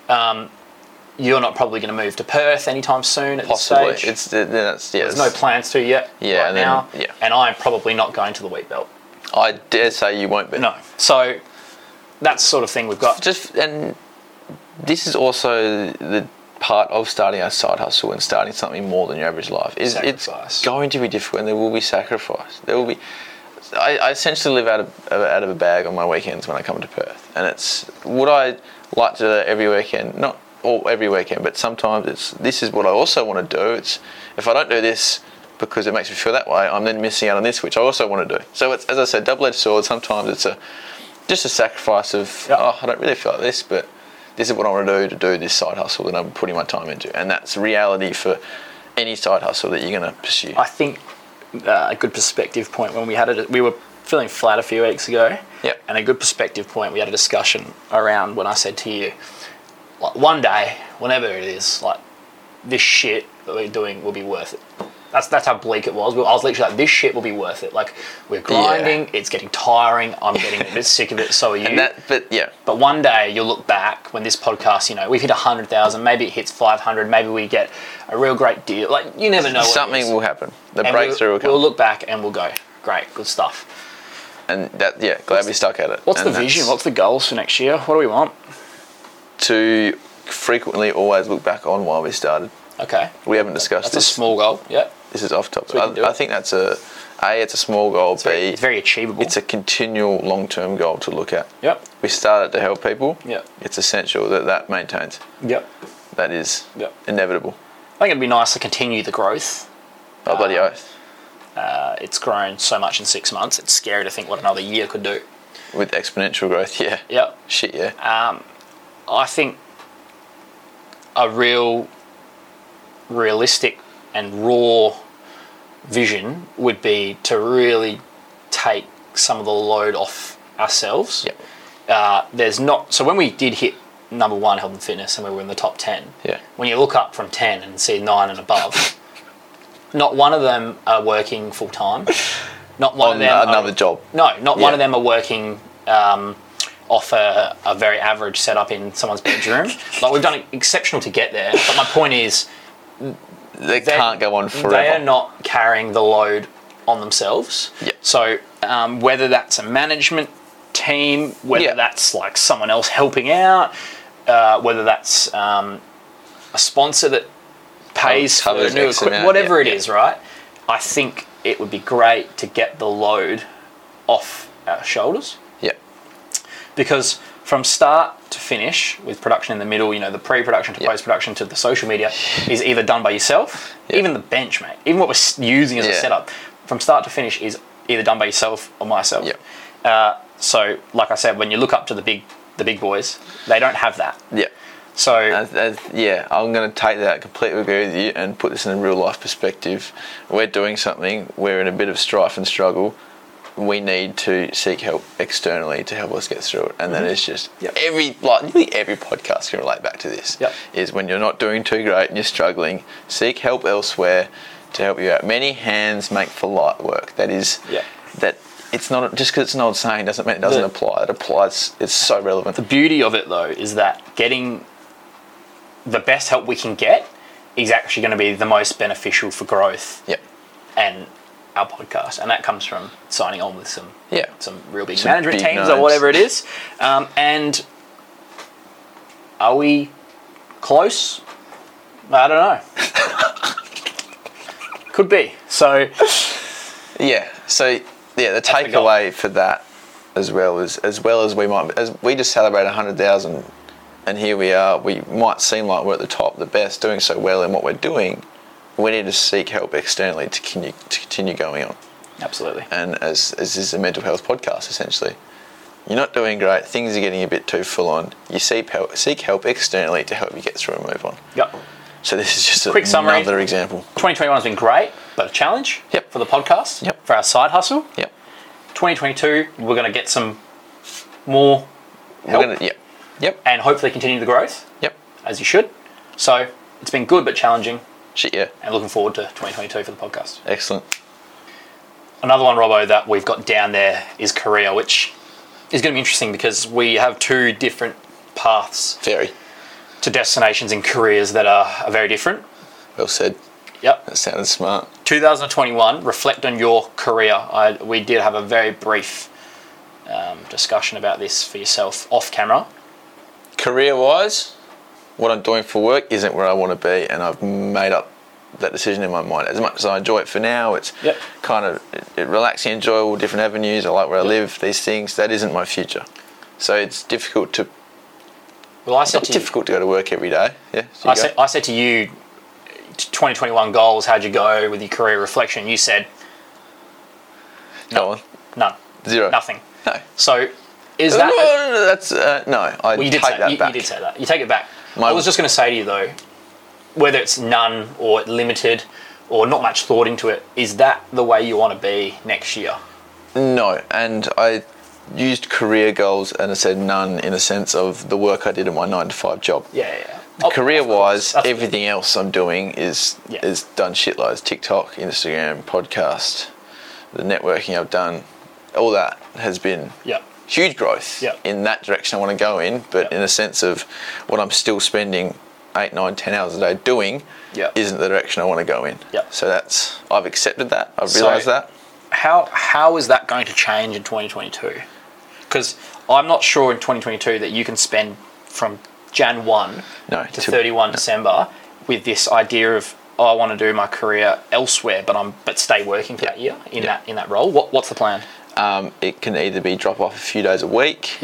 You're not probably going to move to Perth anytime soon at Possibly. this stage. There's no plans to yet now. Yeah. And I'm probably not going to the wheat belt. I dare say you won't be. No. So that's the sort of thing we've got. And this is also the part of starting a side hustle and starting something more than your average life. It's going to be difficult, and there will be sacrifice. There will be. I essentially live out of a bag on my weekends when I come to Perth, and it's would I like to do that every weekend? Not all every weekend, but sometimes this is what I also want to do. It's if I don't do this because it makes me feel that way, I'm then missing out on this, which I also want to do. So it's, as I said, double-edged sword. Sometimes it's just a sacrifice of I don't really feel like this, but this is what I want to do this side hustle that I'm putting my time into, and that's reality for any side hustle that you're going to pursue. I think a good perspective point when we were feeling flat a few weeks ago, and a good perspective point, we had a discussion around when I said to you, like, one day, whenever it is, like, this shit that we're doing will be worth it. That's how bleak it was. I was literally like, this shit will be worth it. Like, we're grinding, it's getting tiring, I'm getting a bit sick of it, so are you. But one day you'll look back when this podcast, you know, we've hit 100,000, maybe it hits 500, maybe we get a real great deal. Like, you never know. Something will happen. The breakthrough will come. We'll look back and we'll go, great, good stuff. And glad we stuck at it. What's the vision? What's the goals for next year? What do we want? To frequently always look back on why we started. Okay. We haven't discussed this. That's a small goal, yeah. This is off topic. I think that's it's a small goal. It's very achievable. It's a continual long-term goal to look at. Yep. We started to help people. Yep. It's essential that maintains. Yep. That is inevitable. I think it'd be nice to continue the growth. Oh, bloody oath. It's grown so much in 6 months. It's scary to think what another year could do. With exponential growth, yeah. Yep. Shit, yeah. I think a realistic and raw vision would be to really take some of the load off ourselves. Yep. So when we did hit number 1 health and fitness and we were in the top 10, Yeah. when you look up from 10 and see 9 and above, not one of them are working full time. Not one of them another job. No, not one of them are working off a very average setup in someone's bedroom. Like, we've done exceptional to get there, but my point is They can't go on forever. they are not carrying the load on themselves. Yep. So whether that's a management team, whether that's like someone else helping out, whether that's a sponsor that pays for new equipment, whatever it is, right? I think it would be great to get the load off our shoulders. Yeah. Because from start to finish, with production in the middle, the pre-production to post-production to the social media, is either done by yourself, even the bench, mate, even what we're using as a setup, from start to finish is either done by yourself or myself. Yeah. So, like I said, when you look up to the big boys, they don't have that. Yeah. So I'm going to take that, completely agree with you, and put this in a real life perspective. We're doing something, we're in a bit of strife and struggle. We need to seek help externally to help us get through it, and that is just nearly every podcast can relate back to this. Yep. Is when you're not doing too great and you're struggling, seek help elsewhere to help you out. Many hands make for light work. That is that. It's not just because it's an old saying doesn't mean it doesn't apply. It applies. It's so relevant. The beauty of it, though, is that getting the best help we can get is actually going to be the most beneficial for growth. Yep. And our podcast, and that comes from signing on with some real big some management big teams names. Or whatever it is. And are we close? I don't know. Could be. So the takeaway for that, as well as we just celebrate 100,000, and here we are. We might seem like we're at the top, the best, doing so well in what we're doing. We need to seek help externally to continue going on. Absolutely. And as this is a mental health podcast, essentially, you're not doing great. Things are getting a bit too full on. You seek help externally to help you get through and move on. Yep. So this is just quick summary. Another example. 2021 has been great, but a challenge for the podcast, for our side hustle. Yep. 2022, we're going to get some more help. And hopefully continue the growth. Yep. As you should. So it's been good but challenging. Yeah. And looking forward to 2022 for the podcast. Excellent. Another one, Robbo, that we've got down there is career, which is going to be interesting because we have two different paths. Very. To destinations and careers that are very different. Well said. Yep. That sounded smart. 2021, reflect on your career. We did have a very brief discussion about this for yourself off camera. Career-wise, what I'm doing for work isn't where I want to be, and I've made up that decision in my mind. As much as I enjoy it for now, it's kind of relaxing, enjoyable, different avenues. I like where I live, these things. That isn't my future. So it's difficult to... Well, difficult to go to work every day. Yeah. I said to you, 2021 goals, how'd you go with your career reflection? You said... Go on. None. Zero. Nothing. No. So... Is that... I take that back. You did say that. You take it back. I was just going to say to you, though, whether it's none or limited or not much thought into it, is that the way you want to be next year? No, and I used career goals and I said none in a sense of the work I did in my 9-to-5 job. Yeah. Career-wise, everything else I'm doing is done shitloads. TikTok, Instagram, podcast, the networking I've done, all that has been... huge growth in that direction I want to go in, but in a sense of what I'm still spending 8, 9, 10 hours a day doing isn't the direction I want to go in. So I've accepted that. I've realised that. How is that going to change in 2022? Because I'm not sure in 2022 that you can spend from Jan 1 to 31 December with this idea of, I want to do my career elsewhere, but stay working for that year in that role. What's the plan? It can either be drop off a few days a week,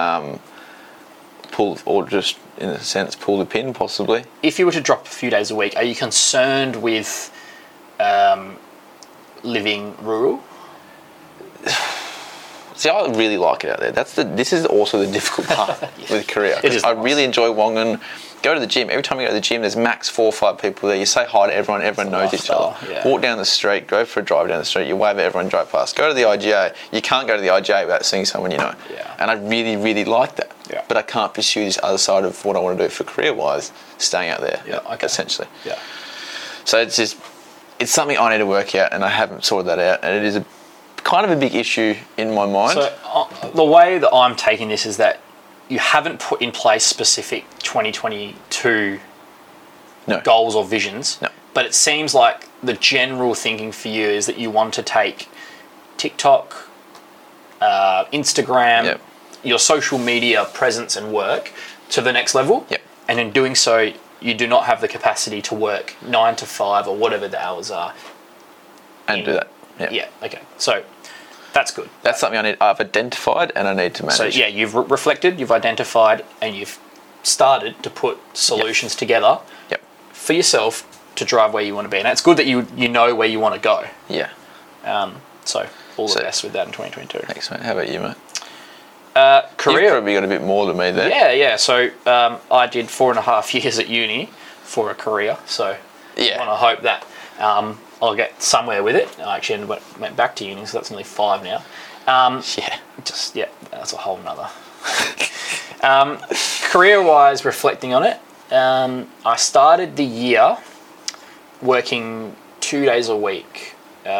pull, or just in a sense pull the pin possibly. If you were to drop a few days a week, are you concerned with living rural? See, I really like it out there. This is also the difficult part with Korea. It is I nice. really enjoy Wongan. Go to the gym. Every time you go to the gym, there's max 4 or 5 people there. You say hi to everyone. Everyone knows each other. Yeah. Walk down the street. Go for a drive down the street. You wave at everyone, drive past. Go to the IGA. You can't go to the IGA without seeing someone you know. Yeah. And I really, really like that. Yeah. But I can't pursue this other side of what I want to do for career-wise, staying out there, essentially. Yeah. So it's something I need to work out, and I haven't sorted that out. And it is kind of a big issue in my mind. So the way that I'm taking this is that you haven't put in place specific 2022 goals or visions. No. But it seems like the general thinking for you is that you want to take TikTok, Instagram, your social media presence and work to the next level. Yep. And in doing so, you do not have the capacity to work 9 to 5 or whatever the hours are. And do that. Yeah. Okay. So that's good. That's something I've identified and I need to manage. So yeah, you've reflected, you've identified, and you've started to put solutions together for yourself to drive where you want to be. And it's good that you know where you want to go. Yeah. So all the best with that in 2022. Thanks, mate. How about you, mate? Career. You've probably got a bit more than me there. Yeah. So I did 4.5 years at uni for a career. So I want to hope that I'll get somewhere with it. I actually went back to uni, so that's nearly 5 now. That's a whole nother. Career-wise, reflecting on it, I started the year working 2 days a week.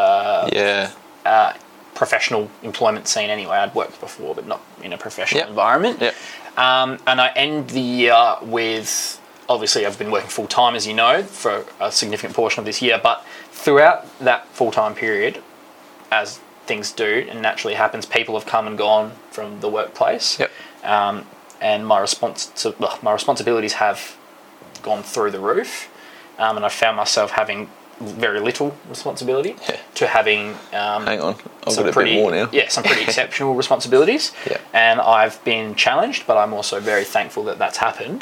Professional employment scene anyway. I'd worked before, but not in a professional environment. And I end the year with, obviously I've been working full-time, as you know, for a significant portion of this year, but throughout that full-time period, as things do, and naturally happens, people have come and gone from the workplace. And my responsibilities have gone through the roof. And I found myself having very little responsibility to having hang on, I've got a bit more now. Some pretty exceptional responsibilities. And I've been challenged, but I'm also very thankful that that's happened.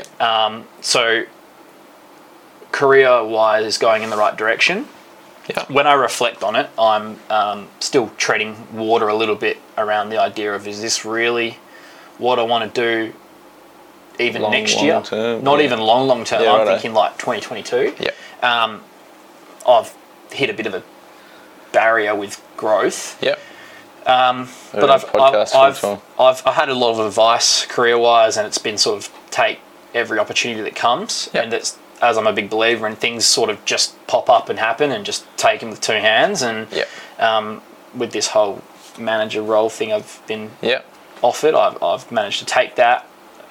So career-wise is going in the right direction. When I reflect on it, I'm still treading water a little bit around the idea of, is this really what I want to do even next year? Term, Not even long term. I'm thinking like 2022. I've hit a bit of a barrier with growth. But I've had a lot of advice career-wise, and it's been sort of take every opportunity that comes, and that's, as I'm a big believer in, things sort of just pop up and happen, and just take them with 2 hands. And with this whole manager role thing I've been offered, I've managed to take that.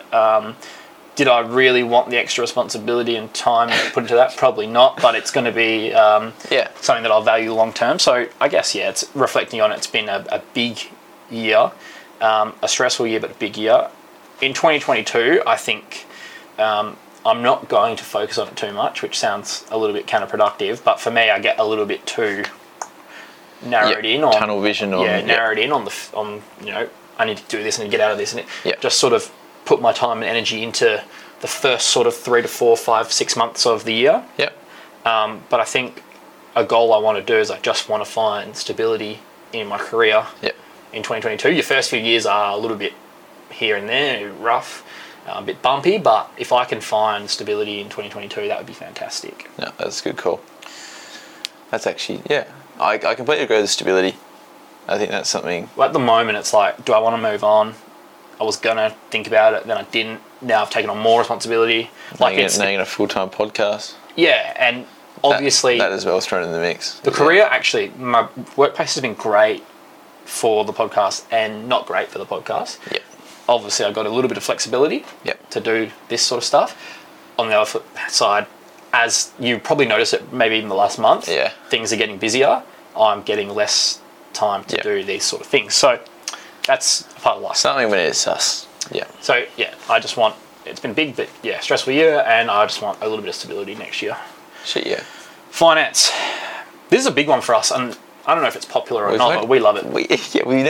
Did I really want the extra responsibility and time put into that? Probably not, but it's going to be something that I'll value long term. So I guess, it's reflecting on it, it's been a big year, a stressful year, but a big year. In 2022, I think I'm not going to focus on it too much, which sounds a little bit counterproductive, but for me, I get a little bit too narrowed in on tunnel vision on narrowed in on I need to do this and get out of this, and just sort of put my time and energy into the first sort of 3 to 4, 5, 6 months of the year. But I think a goal I want to do is I just want to find stability in my career in 2022. Your first few years are a little bit here and there, rough, a bit bumpy, but if I can find stability in 2022, that would be fantastic. Yeah, that's a good call. That's actually, I completely agree with the stability. I think that's something... Well, at the moment, it's like, do I want to move on? I was going to think about it, then I didn't. Now I've taken on more responsibility. Now you're in a full-time podcast. And obviously... That as well is thrown in the mix. The career, actually, my workplace has been great for the podcast and not great for the podcast. Obviously, I got a little bit of flexibility to do this sort of stuff. On the other side, as you probably noticed it maybe even the last month, things are getting busier. I'm getting less time to do these sort of things. So that's a part of life. Something when it's us. So, I just want... It's been big, but, stressful year, and I just want a little bit of stability next year. Finance. This is a big one for us, and I don't know if it's popular or not, but we love it. We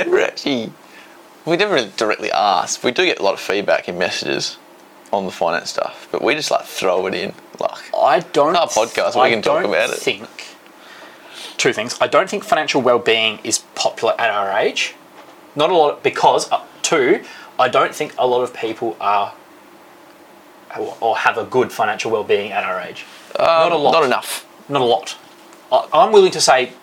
never directly ask. We do get a lot of feedback in messages on the finance stuff, but we just throw it in. I don't... Our podcast, we can talk about it. Two things. I don't think financial well-being is popular at our age. Not a lot, because, two, I don't think a lot of people are or have a good financial well-being at our age. Not a lot. Not enough. Not a lot. I'm willing to say,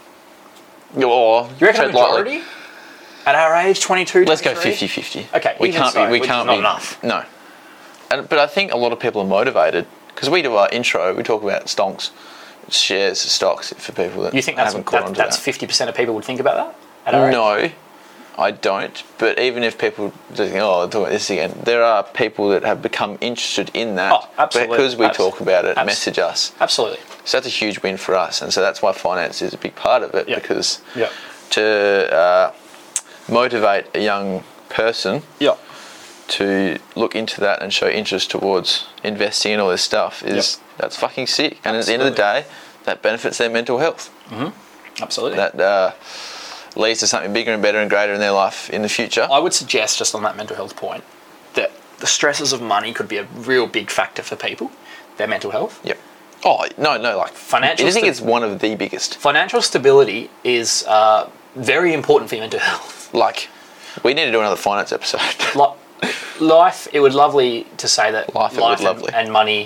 Or you reckon a majority at our age, 22, Let's go 23? 50-50. Okay, we can't be not enough. No. But I think a lot of people are motivated, because we do our intro, we talk about stonks, shares, stocks, for people that you think haven't caught on to that's that. 50% of people would think about that at our age? No, I don't. But even if people think, I'll talk about this again, there are people that have become interested in that absolutely. because we talk about it, message us. Absolutely. So that's a huge win for us, and so that's why finance is a big part of it, because Yep. to motivate a young person Yep. to look into that and show interest towards investing in all this stuff that's fucking sick. And at the end of the day, that benefits their mental health. Mm-hmm. Absolutely. That leads to something bigger and better and greater in their life in the future. I would suggest, just on that mental health point, that the stresses of money could be a real big factor for people, their mental health. Yep. Oh, no, like Financial I think it's one of the biggest. Financial stability is very important for your mental health. Like, we need to do another finance episode. Life, it would lovely to say that life and money.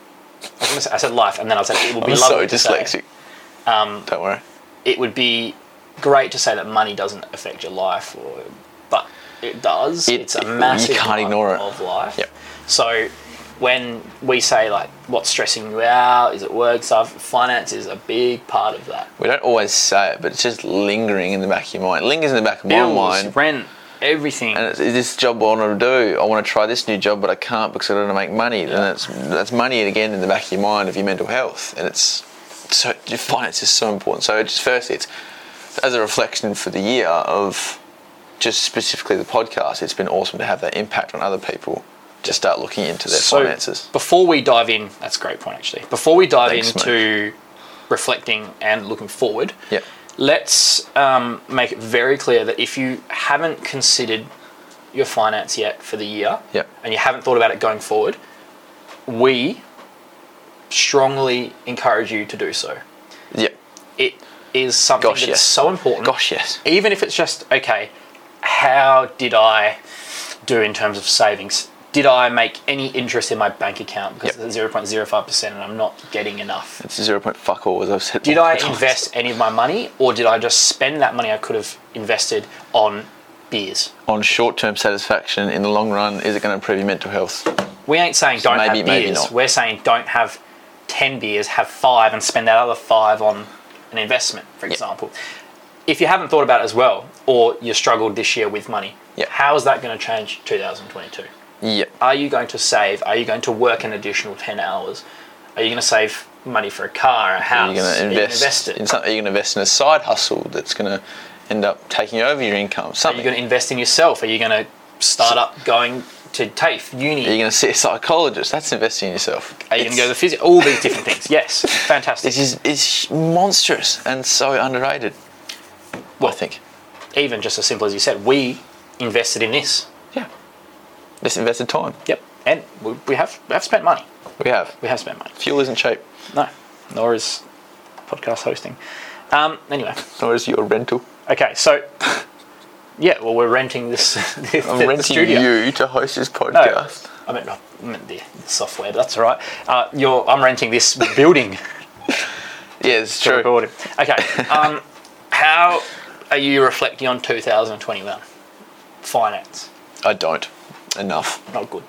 I said life, and then I said it would be I'm lovely so to dyslexic. say. Don't worry. It would be great to say that money doesn't affect your life, but it does. It's a massive you can't part ignore it. of life. Yep. So when we say, like, what's stressing you out, is it work stuff, finance is a big part of that. We don't always say it, but it's just lingering in the back of your mind. It lingers in the back of my mind. Rent, everything. And it's this job I want to do. I want to try this new job, but I can't because I don't want to make money. And that's money again in the back of your mind of your mental health. And it's so, your finance is so important. So just firstly, it's as a reflection for the year of just specifically the podcast, it's been awesome to have that impact on other people to start looking into their finances. Before we dive in, that's a great point actually. Before we dive into mate. reflecting and looking forward, Yep. let's make it very clear that if you haven't considered your finance yet for the year, Yep. and you haven't thought about it going forward, we strongly encourage you to do so. Yep. It is something that's yes. so important. Gosh, yes. Even if it's just, okay, how did I do in terms of savings? Did I make any interest in my bank account because it's 0.05% and I'm not getting enough? It's 0. Fuck all, as I've said. Did I invest any of my money, or did I just spend that money I could have invested on beers? On short-term satisfaction, in the long run, is it going to improve your mental health? We ain't saying don't have maybe beers. not. We're saying don't have 10 beers, have 5 and spend that other 5 on an investment, for example. If you haven't thought about it as well, or you struggled this year with money, how is that going to change 2022? Yep. Are you going to save? Are you going to work an additional 10 hours? Are you going to save money for a car, a house? Are you going to invest it? in something? Are you going to invest in a side hustle that's going to end up taking over your income? Something. Are you going to invest in yourself? Are you going to start up going to TAFE, uni? Are you going to see a psychologist? That's investing in yourself. Are you going to go to the physio? All these different things. Yes, fantastic. This is monstrous and so underrated. Well, I think. Even just as simple as you said, we invested in this. Yeah. Just invested time. Yep, and we have spent money. We have. We have spent money. Fuel isn't cheap. No, nor is podcast hosting. Anyway. Nor is your rental. Okay, so yeah, well, we're renting this. I'm renting studio. you to host this podcast. No, I meant the software. But that's all right. I'm renting this building. Yeah, it's true. Record it. Okay. How are you reflecting on 2021 finance? I don't. Enough. Not good.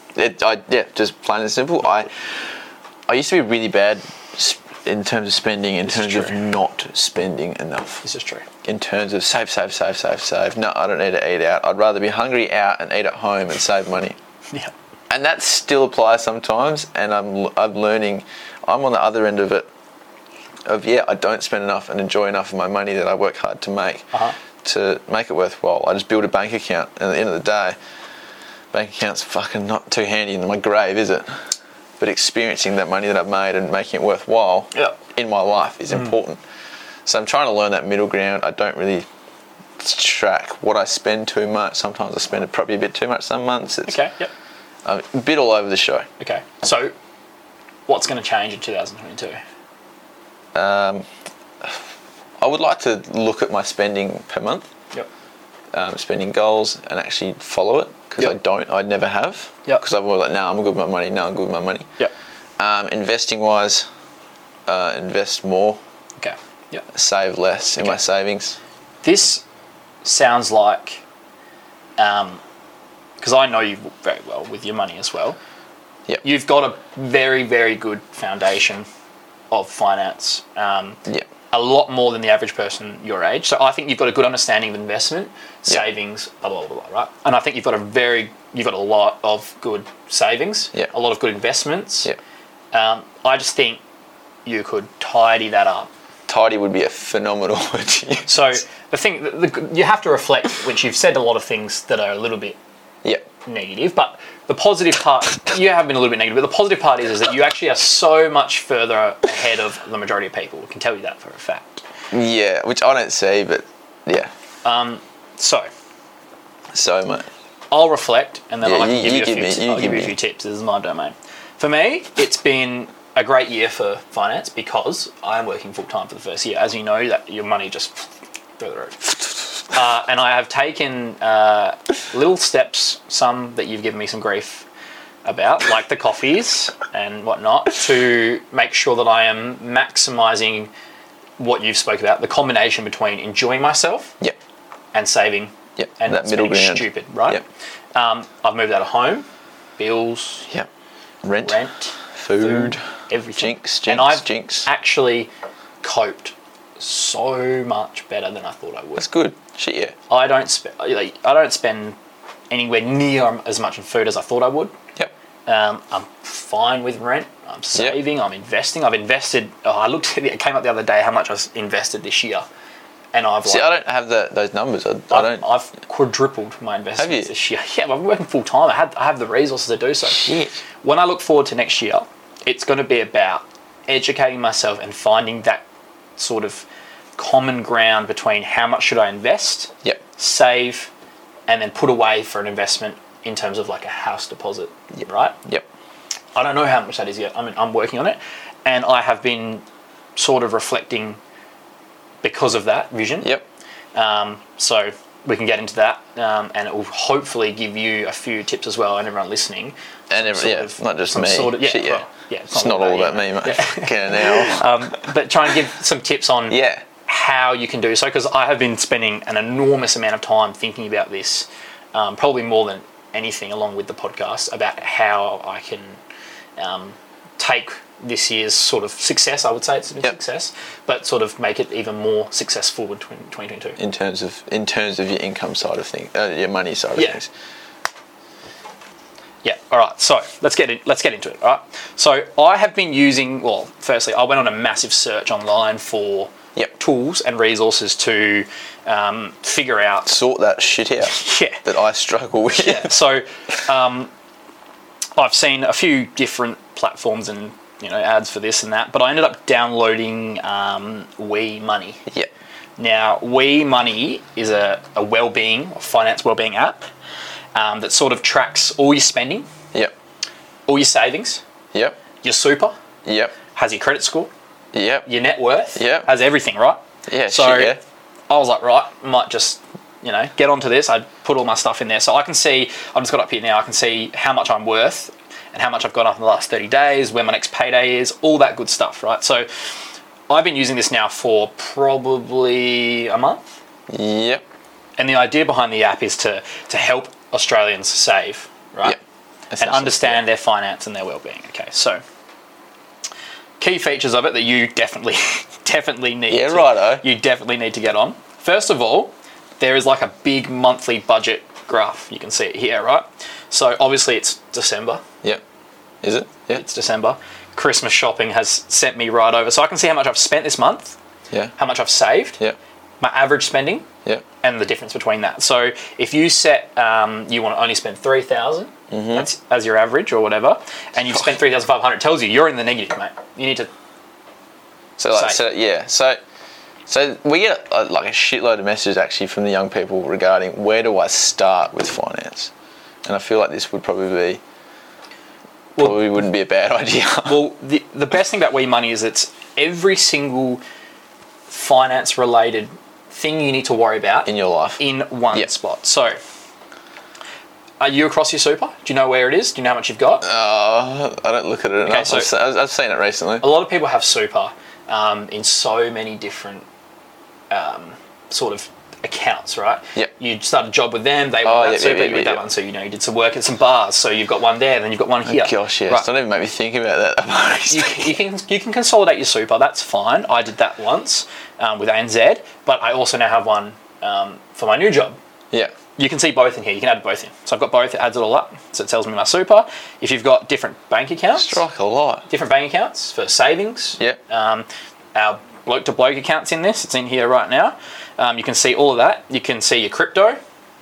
Just plain and simple. I used to be really bad in terms of spending, in terms of not spending enough. This is true. In terms of save. No, I don't need to eat out. I'd rather be hungry out and eat at home and save money. Yeah. And that still applies sometimes, and I'm learning. I'm on the other end of it. I don't spend enough and enjoy enough of my money that I work hard to make to make it worthwhile. I just build a bank account, and at the end of the day, bank account's fucking not too handy in my grave, is it? But experiencing that money that I've made and making it worthwhile in my life is important. So I'm trying to learn that middle ground. I don't really track what I spend too much. Sometimes I spend probably a bit too much some months. I'm a bit all over the show. Okay, so what's going to change in 2022? I would like to look at my spending per month. Yep. spending goals and actually follow it, because I never have. Because I'm always like, no, I'm good with my money. No, I'm good with my money. Investing wise, invest more. Okay. Yeah. Save less in my savings. This sounds like, because I know you very well with your money as well. Yep. You've got a very, very good foundation of finance. A lot more than the average person your age. So I think you've got a good understanding of investment, savings, blah, blah, blah, right? And I think you've got a lot of good savings, a lot of good investments. I just think you could tidy that up. Tidy would be a phenomenal word to use. So the thing, you have to reflect, which you've said a lot of things that are a little bit negative, but the positive part, you have been a little bit negative, but the positive part is that you actually are so much further ahead of the majority of people. I can tell you that for a fact. Yeah, which I don't see, but yeah. So much. I'll reflect, and then I can give you a few tips. This is my domain. For me, it's been a great year for finance because I am working full time for the first year. As you know, that your money just through the roof. And I have taken little steps, some that you've given me some grief about, like the coffees and whatnot, to make sure that I am maximising what you've spoke about, the combination between enjoying myself and saving and that middle ground. Stupid, right? I've moved out of home, bills, rent, food, everything. And I've actually coped so much better than I thought I would. That's good. Shit, yeah. I don't spend anywhere near as much on food as I thought I would. I'm fine with rent. I'm saving. I'm investing. I've invested. I looked at it. It came up the other day how much I've invested this year, and I've I don't have those numbers. I've quadrupled my investments this year. Yeah, I've been working full time. I have the resources to do so. Shit. When I look forward to next year, it's going to be about educating myself and finding that sort of common ground between how much should I invest, save, and then put away for an investment in terms of like a house deposit, right? I don't know how much that is yet. I mean, I'm working on it, and I have been sort of reflecting because of that vision. So we can get into that, and it will hopefully give you a few tips as well, and everyone listening. And not just me. It's not all about me, mate. But try and give some tips on how you can do so, because I have been spending an enormous amount of time thinking about this, probably more than anything, along with the podcast, about how I can take this year's sort of success. I would say it's a success, but sort of make it even more successful in 2022. In terms of your income side of things, your money side of things. All right. So let's get into it. All right. So I have been using. Well, firstly, I went on a massive search online for tools and resources to figure out, sort that shit out. That I struggle with. So I've seen a few different platforms and ads for this and that, but I ended up downloading WeMoney. Now, WeMoney is a finance wellbeing app that sort of tracks all your spending, all your savings, your super, has your credit score, your net worth, has everything, right? I was like, right, might just get onto this. I put all my stuff in there, so I can see. I've just got up here now. I can see how much I'm worth and how much I've got up in the last 30 days, when my next payday is, all that good stuff, right? So I've been using this now for probably a month. And the idea behind the app is to help Australians save, right? And understand their finance and their well-being. Okay, so key features of it that you definitely need. You definitely need to get on. First of all, there is like a big monthly budget graph. You can see it here, right? So obviously it's December. Is it? It's December. Christmas shopping has sent me right over. So I can see how much I've spent this month. How much I've saved. My average spending. And the difference between that. So if you set, you want to only spend 3,000 that's as your average or whatever, and you've spent 3,500, it tells you you're in the negative, mate. You need to. So we get like a shitload of messages actually from the young people regarding where do I start with finance, and I feel like this would probably wouldn't be a bad idea. Well, the best thing about WeMoney is it's every single finance related thing you need to worry about in your life in one spot. So, are you across your super? Do you know where it is? Do you know how much you've got? I don't look at it enough. So I've seen it recently. A lot of people have super in so many different sort of accounts, right? Yep. You start a job with them, they want that super, you want that one. So, you did some work at some bars, so you've got one there, then you've got one here. Oh, gosh, yes. Right. Don't even make me think about that. You can consolidate your super, that's fine. I did that once with ANZ, but I also now have one for my new job. Yeah. You can see both in here. You can add both in. So I've got both. It adds it all up. So it tells me my super. If you've got different bank accounts. Strike a lot. Different bank accounts for savings. Yeah. Our bloke-to-bloke accounts in this. It's in here right now. You can see all of that. You can see your crypto.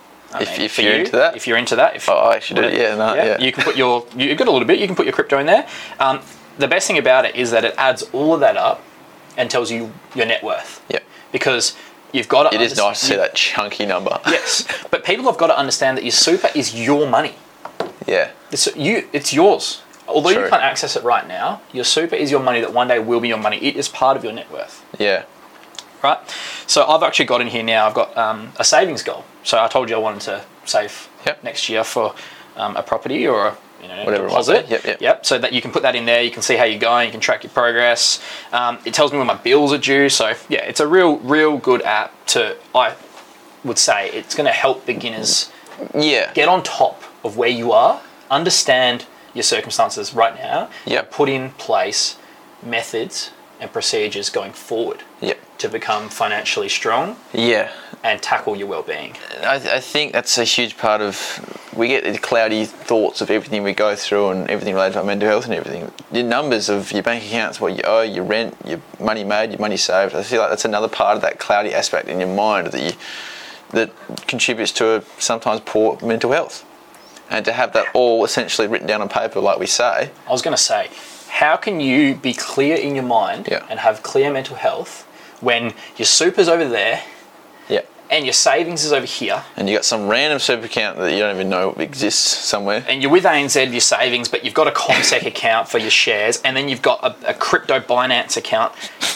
If you're into that. If you're into that. I actually do. Yeah. You can put you've got a little bit. You can put your crypto in there. The best thing about it is that it adds all of that up and tells you your net worth. Yeah. Because you've got to. It is nice to see that chunky number. Yes, but people have got to understand that your super is your money. Yeah. It's yours. Although True. You can't access it right now, your super is your money that one day will be your money. It is part of your net worth. Yeah. Right? So I've actually got in here now, I've got a savings goal. So I told you I wanted to save next year for a property or a whatever deposit. Yep. So that you can put that in there, you can see how you're going, you can track your progress. It tells me when my bills are due. So yeah, it's a real good app I would say it's going to help beginners get on top of where you are, understand your circumstances right now, put in place methods and procedures going forward to become financially strong and tackle your well-being. I think that's a huge part of, we get the cloudy thoughts of everything we go through and everything related to our mental health and everything. Your numbers of your bank accounts, what you owe, your rent, your money made, your money saved, I feel like that's another part of that cloudy aspect in your mind that contributes to a sometimes poor mental health. And to have that all essentially written down on paper, like we say. I was going to say, how can you be clear in your mind and have clear mental health when your super's over there and your savings is over here? And you got some random super account that you don't even know exists somewhere. And you're with ANZ for your savings, but you've got a CommSec account for your shares, and then you've got a crypto Binance account.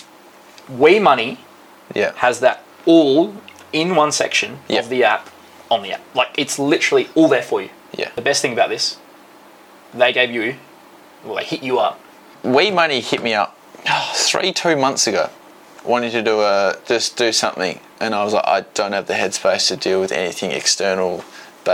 WeMoney has that all in one section of the app, on the app. Like, it's literally all there for you. Yeah. The best thing about this, they hit you up. WeMoney hit me up 2 months ago, wanting to do something, and I was like, I don't have the headspace to deal with anything external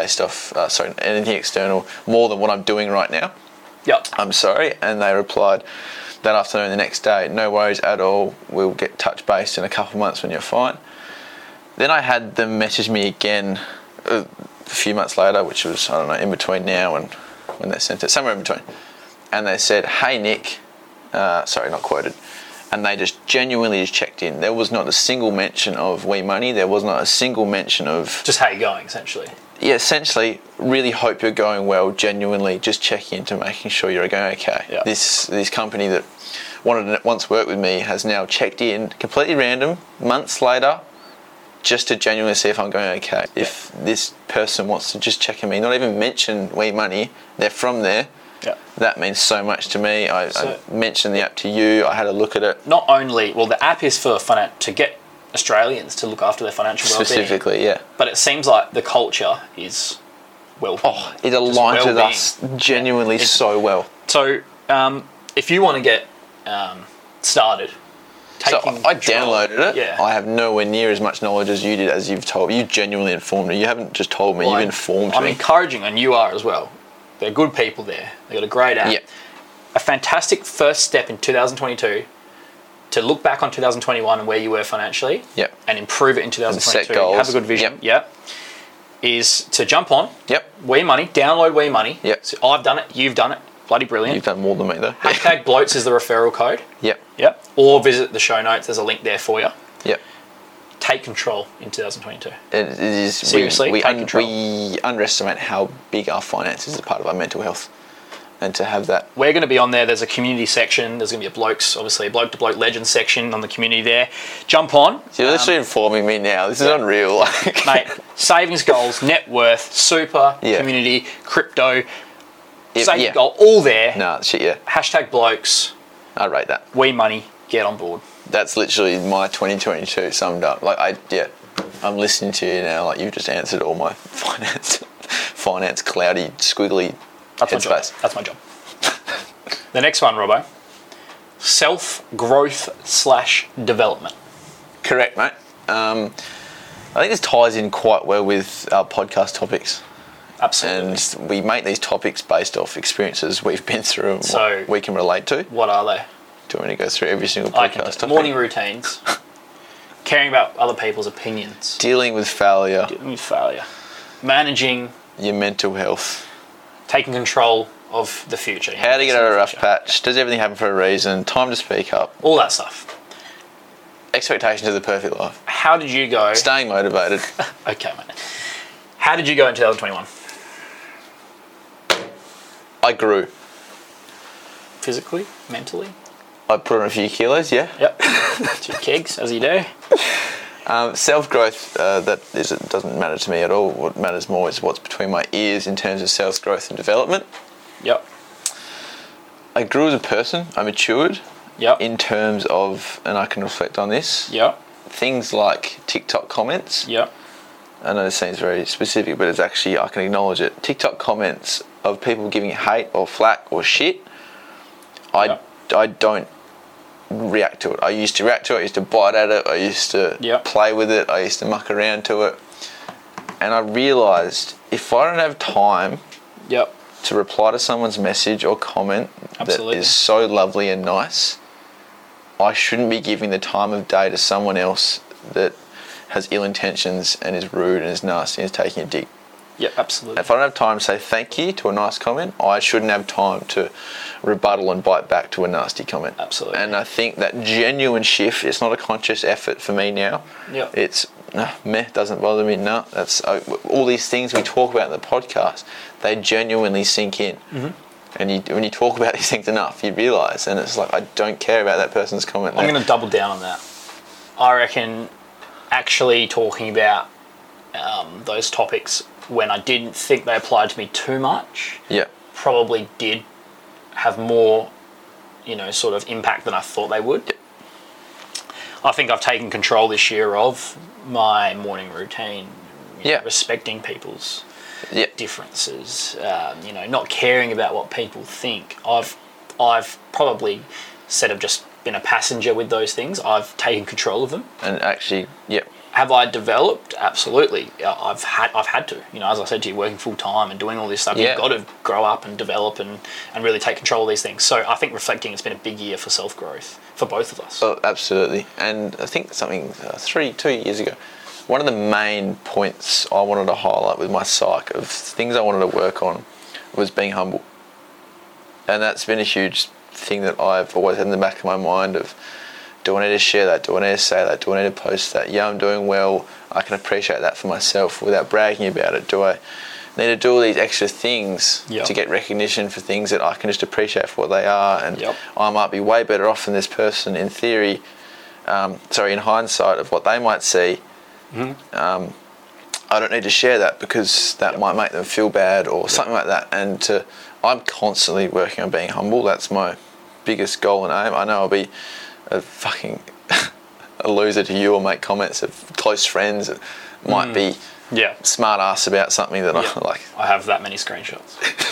anything external more than what I'm doing right now. Yep. I'm sorry. And they replied that afternoon, the next day, no worries at all, we'll get touch base in a couple of months when you're fine. Then I had them message me again a few months later, which was, I don't know, in between now and when they sent it, somewhere in between. And they said, hey Nick, sorry, not quoted, and they just genuinely checked in. There was not a single mention of WeMoney. There was not a single mention of... Just how you're going, essentially. Yeah, essentially, really hope you're going well, genuinely just checking into making sure you're going okay. Yeah. This company that once worked with me has now checked in, completely random, months later, just to genuinely see if I'm going okay. Yeah. If this person wants to just check on me, not even mention WeMoney, they're from there. Yeah. That means so much to me. I mentioned the app to you. I had a look at it. Not only, the app is for to get Australians to look after their financial well-being. Specifically, yeah. But it seems like the culture is well-being. Oh, it aligns with us genuinely so well. So, if you want to get started, I downloaded it. Yeah. I have nowhere near as much knowledge as you did, as you've told me. You genuinely informed me. You haven't just told me, you've informed me. I'm encouraging, and you are as well. They're good people there. They've got a great app. Yep. A fantastic first step in 2022 to look back on 2021 and where you were financially and improve it in 2022. Set goals. Have a good vision. Is to jump on WeMoney, download WeMoney. Yep. So I've done it. You've done it. Bloody brilliant. You've done more than me, though. Hashtag Bloats is the referral code. Yep. Or visit the show notes. There's a link there for you. Yep. Take control in 2022. It is. Seriously, we take control. We underestimate how big our finances is a part of our mental health. And to have that. We're going to be on there. There's a community section. There's going to be a bloke-to-bloke legends section on the community there. Jump on. You're literally informing me now. This is unreal. Mate, savings goals, net worth, super, community, crypto, savings goal, all there. No, shit, yeah. Hashtag blokes. I rate that. WeMoney, get on board. that's literally my 2022 summed up. I'm listening to you now. Like, you've just answered all my finance cloudy, squiggly headspace. That's my job. The next one, Robbo. Self-growth/development. Correct, mate. I think this ties in quite well with our podcast topics. Absolutely. And we make these topics based off experiences we've been through and what we can relate to. What are they? Do you want me to go through every single podcast topic? Morning routines. Caring about other people's opinions. Dealing with failure. Managing your mental health. Taking control of the future. How to get out of a rough patch. Does everything happen for a reason? Time to speak up. All that stuff. Expectations of the perfect life. How did you go? Staying motivated. Okay, mate. How did you go in 2021? I grew. Physically? Mentally? I put on a few kilos, yeah. Yep. 2 kegs, as you do. Self-growth, it doesn't matter to me at all. What matters more is what's between my ears in terms of self-growth and development. Yep. I grew as a person. I matured. Yep. In terms of, and I can reflect on this. Yep. Things like TikTok comments. Yep. I know this seems very specific, but it's actually, I can acknowledge it. TikTok comments of people giving hate or flack or shit, I don't react to it. I used to react to it. I used to bite at it. I used to play with it. I used to muck around to it. And I realised if I don't have time to reply to someone's message or comment that is so lovely and nice, I shouldn't be giving the time of day to someone else that has ill intentions and is rude and is nasty and is taking a dig. Yeah, absolutely. If I don't have time to say thank you to a nice comment, I shouldn't have time to rebuttal and bite back to a nasty comment. Absolutely. And I think that genuine shift, it's not a conscious effort for me now. Yeah. It's, doesn't bother me, that's all these things we talk about in the podcast, they genuinely sink in. Mm-hmm. And when you talk about these things enough, you realise, and it's like, I don't care about that person's comment. I'm going to double down on that. I reckon actually talking about those topics when I didn't think they applied to me too much, probably did have more, sort of impact than I thought they would. Yep. I think I've taken control this year of my morning routine, respecting people's differences, not caring about what people think. I've probably, instead of just been a passenger with those things, I've taken control of them. And actually, Have I developed? Absolutely. I've had to. As I said to you, working full time and doing all this stuff, you've got to grow up and develop and really take control of these things. So I think reflecting, it's been a big year for self-growth for both of us. Oh, absolutely. And I think something 2 years ago, one of the main points I wanted to highlight with my psych of things I wanted to work on was being humble. And that's been a huge thing that I've always had in the back of my mind of, do I need to share that? Do I need to say that? Do I need to post that? Yeah, I'm doing well. I can appreciate that for myself without bragging about it. Do I need to do all these extra things to get recognition for things that I can just appreciate for what they are? And I might be way better off than this person in theory, in hindsight of what they might see. Mm-hmm. I don't need to share that because that might make them feel bad or something like that. And I'm constantly working on being humble. That's my biggest goal and aim. I know I'll be a fucking a loser to you or make comments of close friends that might be smart ass about something that I like. I have that many screenshots.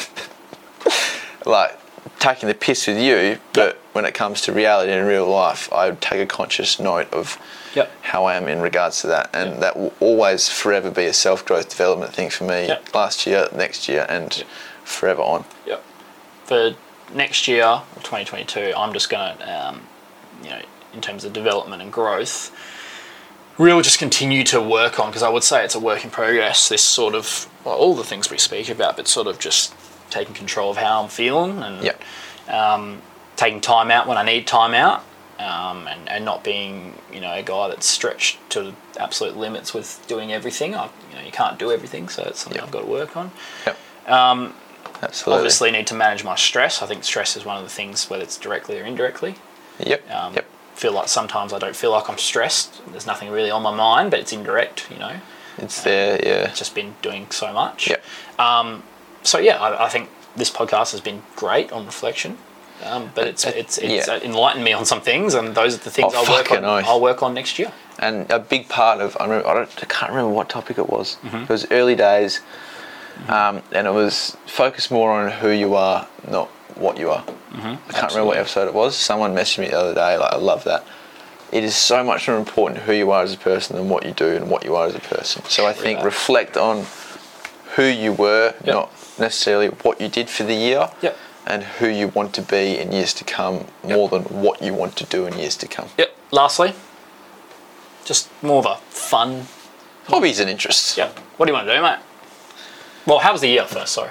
Like taking the piss with you, but when it comes to reality in real life, I would take a conscious note of how I am in regards to that, and that will always forever be a self-growth development thing for me. Last year, next year, and forever on. For next year, 2022, I'm just going to in terms of development and growth, really just continue to work on, because I would say it's a work in progress, this sort of, all the things we speak about, but sort of just taking control of how I'm feeling and taking time out when I need time out, and not being, a guy that's stretched to absolute limits with doing everything. You can't do everything, so it's something I've got to work on. Absolutely. Obviously need to manage my stress. I think stress is one of the things, whether it's directly or indirectly. Feel like sometimes I don't feel like I'm stressed. There's nothing really on my mind, but it's indirect, It's there, It's just been doing so much. I think this podcast has been great on reflection. But it's enlightened me on some things, and those are the things I'll work on next year. And a big part of I can't remember what topic it was. It was early days, and it was focused more on who you are, not what you are. I can't remember what episode it was. Someone messaged me the other day. Like, I love that. It is so much more important who you are as a person than what you do and what you are as a person. So I think reflect on who you were, not necessarily what you did for the year, and who you want to be in years to come, more than what you want to do in years to come. Yep. Lastly, just more of a fun hobbies and interests. Yep. What do you want to do, mate? Well, how was the year first? Sorry.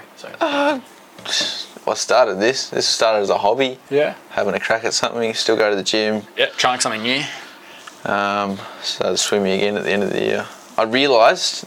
I started this. This started as a hobby. Yeah. Having a crack at something. Still go to the gym. Yep. Trying something new. Started swimming again at the end of the year. I realised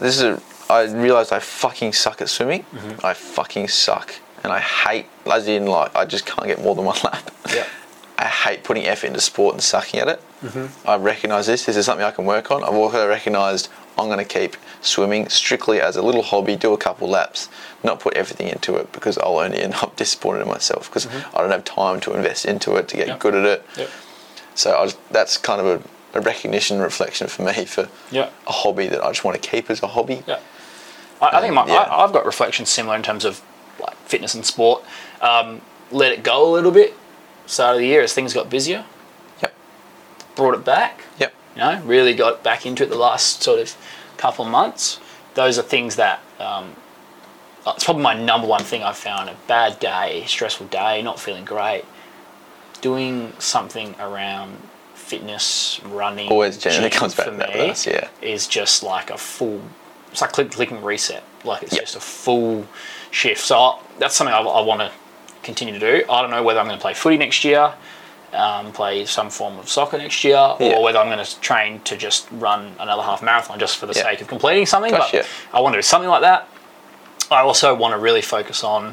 I fucking suck at swimming. I fucking suck, and I hate. As in, like, I just can't get more than one lap. Yeah. I hate putting effort into sport and sucking at it. I recognise this. This is something I can work on. I've also recognised I'm going to keep swimming strictly as a little hobby, do a couple laps, not put everything into it, because I'll only end up disappointed in myself because I don't have time to invest into it to get good at it. Yep. So that's kind of a recognition, reflection for me for a hobby that I just want to keep as a hobby. Yeah. I think I've got reflections similar in terms of like fitness and sport. Let it go a little bit. Start of the year as things got busier. Yep. Brought it back. Yep. You know, really got back into it the last sort of couple of months. Those are things that it's probably my number one thing I've found. A bad day, stressful day, not feeling great. Doing something around fitness, running, always generally comes back to that with us, is just like it's like clicking reset. Like it's just a full shift. So that's something I want to continue to do. I don't know whether I'm going to play footy next year, play some form of soccer next year, or whether I'm going to train to just run another half marathon just for the sake of completing something. But I want to do something like that. I also want to really focus on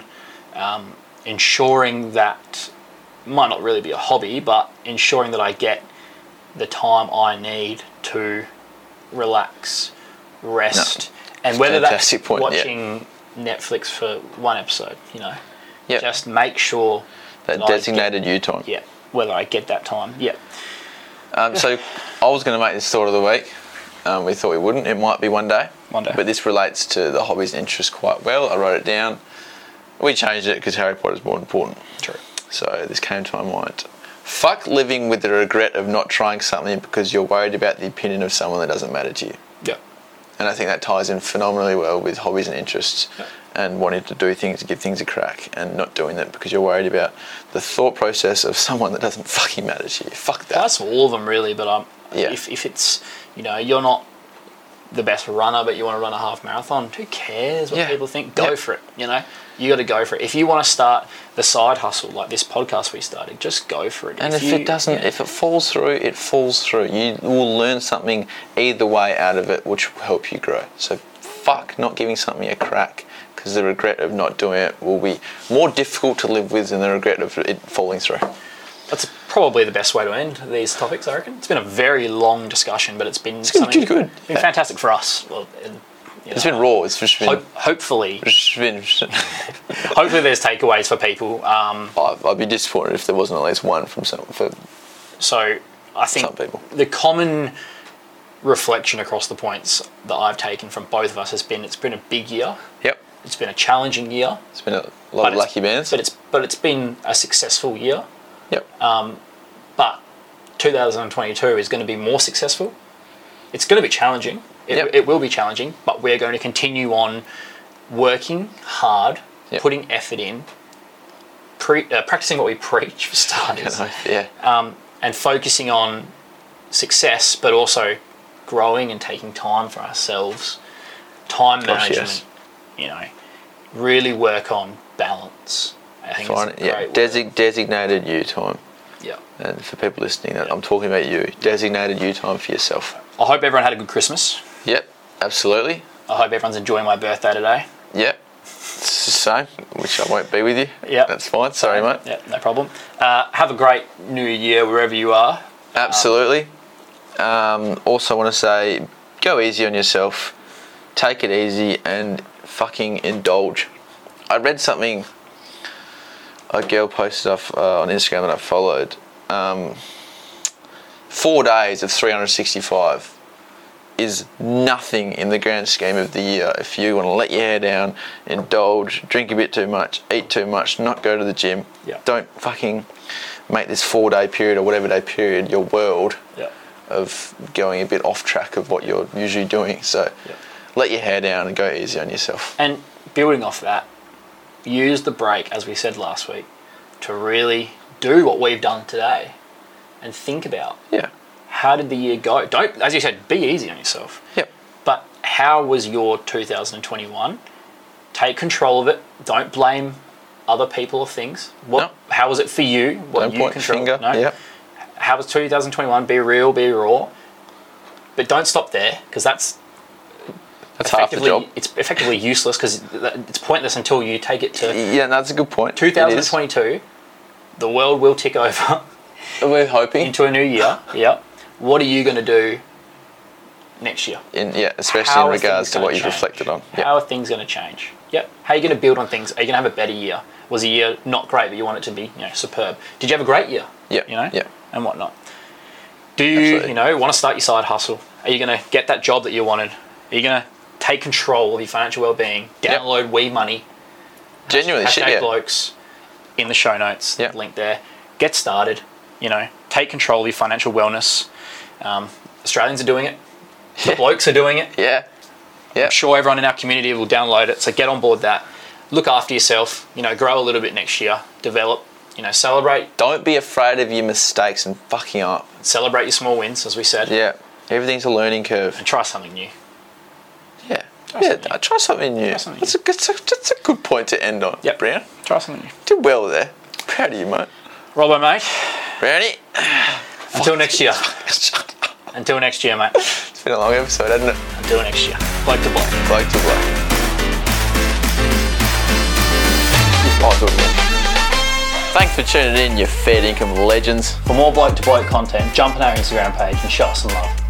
ensuring that, might not really be a hobby, but ensuring that I get the time I need to relax, rest, and whether that's watching Netflix for one episode, you know, just make sure that designated you time. Yeah, whether I get that time. Yeah. So I was going to make this thought of the week. We thought we wouldn't. It might be one day. But this relates to the hobbies and interests quite well. I wrote it down. We changed it because Harry Potter's more important. True. So this came to my mind. Fuck living with the regret of not trying something because you're worried about the opinion of someone that doesn't matter to you. Yeah. And I think that ties in phenomenally well with hobbies and interests and wanting to do things, give things a crack, and not doing that because you're worried about the thought process of someone that doesn't fucking matter to you. Fuck that. That's all of them really, but if it's, you know, you're not the best runner but you want to run a half marathon, who cares what people think? Go for it, you know? You got to go for it. If you want to start the side hustle like this podcast we started, just go for it. And if it falls through, it falls through. You will learn something either way out of it, which will help you grow. So fuck not giving something a crack, because the regret of not doing it will be more difficult to live with than the regret of it falling through. That's probably the best way to end these topics, I reckon. It's been a very long discussion, but it's been fantastic for us. Well, it's been raw. It's just been hopefully there's takeaways for people. I'd be disappointed if there wasn't at least one from some people. So I think the common reflection across the points that I've taken from both of us has been it's been a big year. Yep. It's been a challenging year. It's been a lot of lucky bands. But it's been a successful year. Yep. But 2022 is going to be more successful. It's going to be challenging. It will be challenging, but we're going to continue on working hard, putting effort in, practicing what we preach for starters, and focusing on success, but also growing and taking time for ourselves, time management. You know, really work on balance. I think it's a great designated you time. Yeah. And for people listening, I'm talking about you. Designated you time for yourself. I hope everyone had a good Christmas. Yep, absolutely. I hope everyone's enjoying my birthday today. Yep, it's the same, which I won't be with you. Yep. That's fine. Sorry, mate. Yep, no problem. Have a great new year wherever you are. Absolutely. Also want to say, go easy on yourself. Take it easy and fucking indulge. I read something a girl posted off on Instagram that I followed. 4 days of 365 is nothing in the grand scheme of the year. If you want to let your hair down, indulge, drink a bit too much, eat too much, not go to the gym, don't fucking make this 4 day period or whatever day period your world of going a bit off track of what you're usually doing. So let your hair down and go easy on yourself. And building off that, use the break, as we said last week, to really do what we've done today and think about how did the year go. Don't, as you said, be easy on yourself. But how was your 2021? Take control of it. Don't blame other people or things. How was it for you? What don't you point control? finger. No. How was 2021? Be real, be raw. But don't stop there, because that's half the job. It's effectively useless, because it's pointless until you take it to... Yeah, that's a good point. 2022, the world will tick over. We're hoping. Into a new year. What are you going to do next year? Especially in regards to what you've reflected on. How are things going to change? How are you going to build on things? Are you going to have a better year? Was a year not great, but you want it to be, superb? Did you have a great year? And whatnot. Do you, want to start your side hustle? Are you going to get that job that you wanted? Are you going to take control of your financial well-being? Download We Money. Genuinely, # blokes in the show notes. Link there. Get started. Take control of your financial wellness. Australians are doing it. The blokes are doing it. I'm sure everyone in our community will download it. So get on board that. Look after yourself. Grow a little bit next year. Develop. Celebrate. Don't be afraid of your mistakes and fucking up. Celebrate your small wins, as we said. Everything's a learning curve. And try something new. Try something new. That's a good point to end on. Brian. Try something new. Did well there. Proud of you, mate. Robbo, mate. Brownie. Until next year. Until next year, mate. It's been a long episode, hasn't it? Until next year. Bloke to bloke. Bloke to bloke. Thanks for tuning in, you fair income legends. For more bloke to bloke content, jump on our Instagram page and show us some love.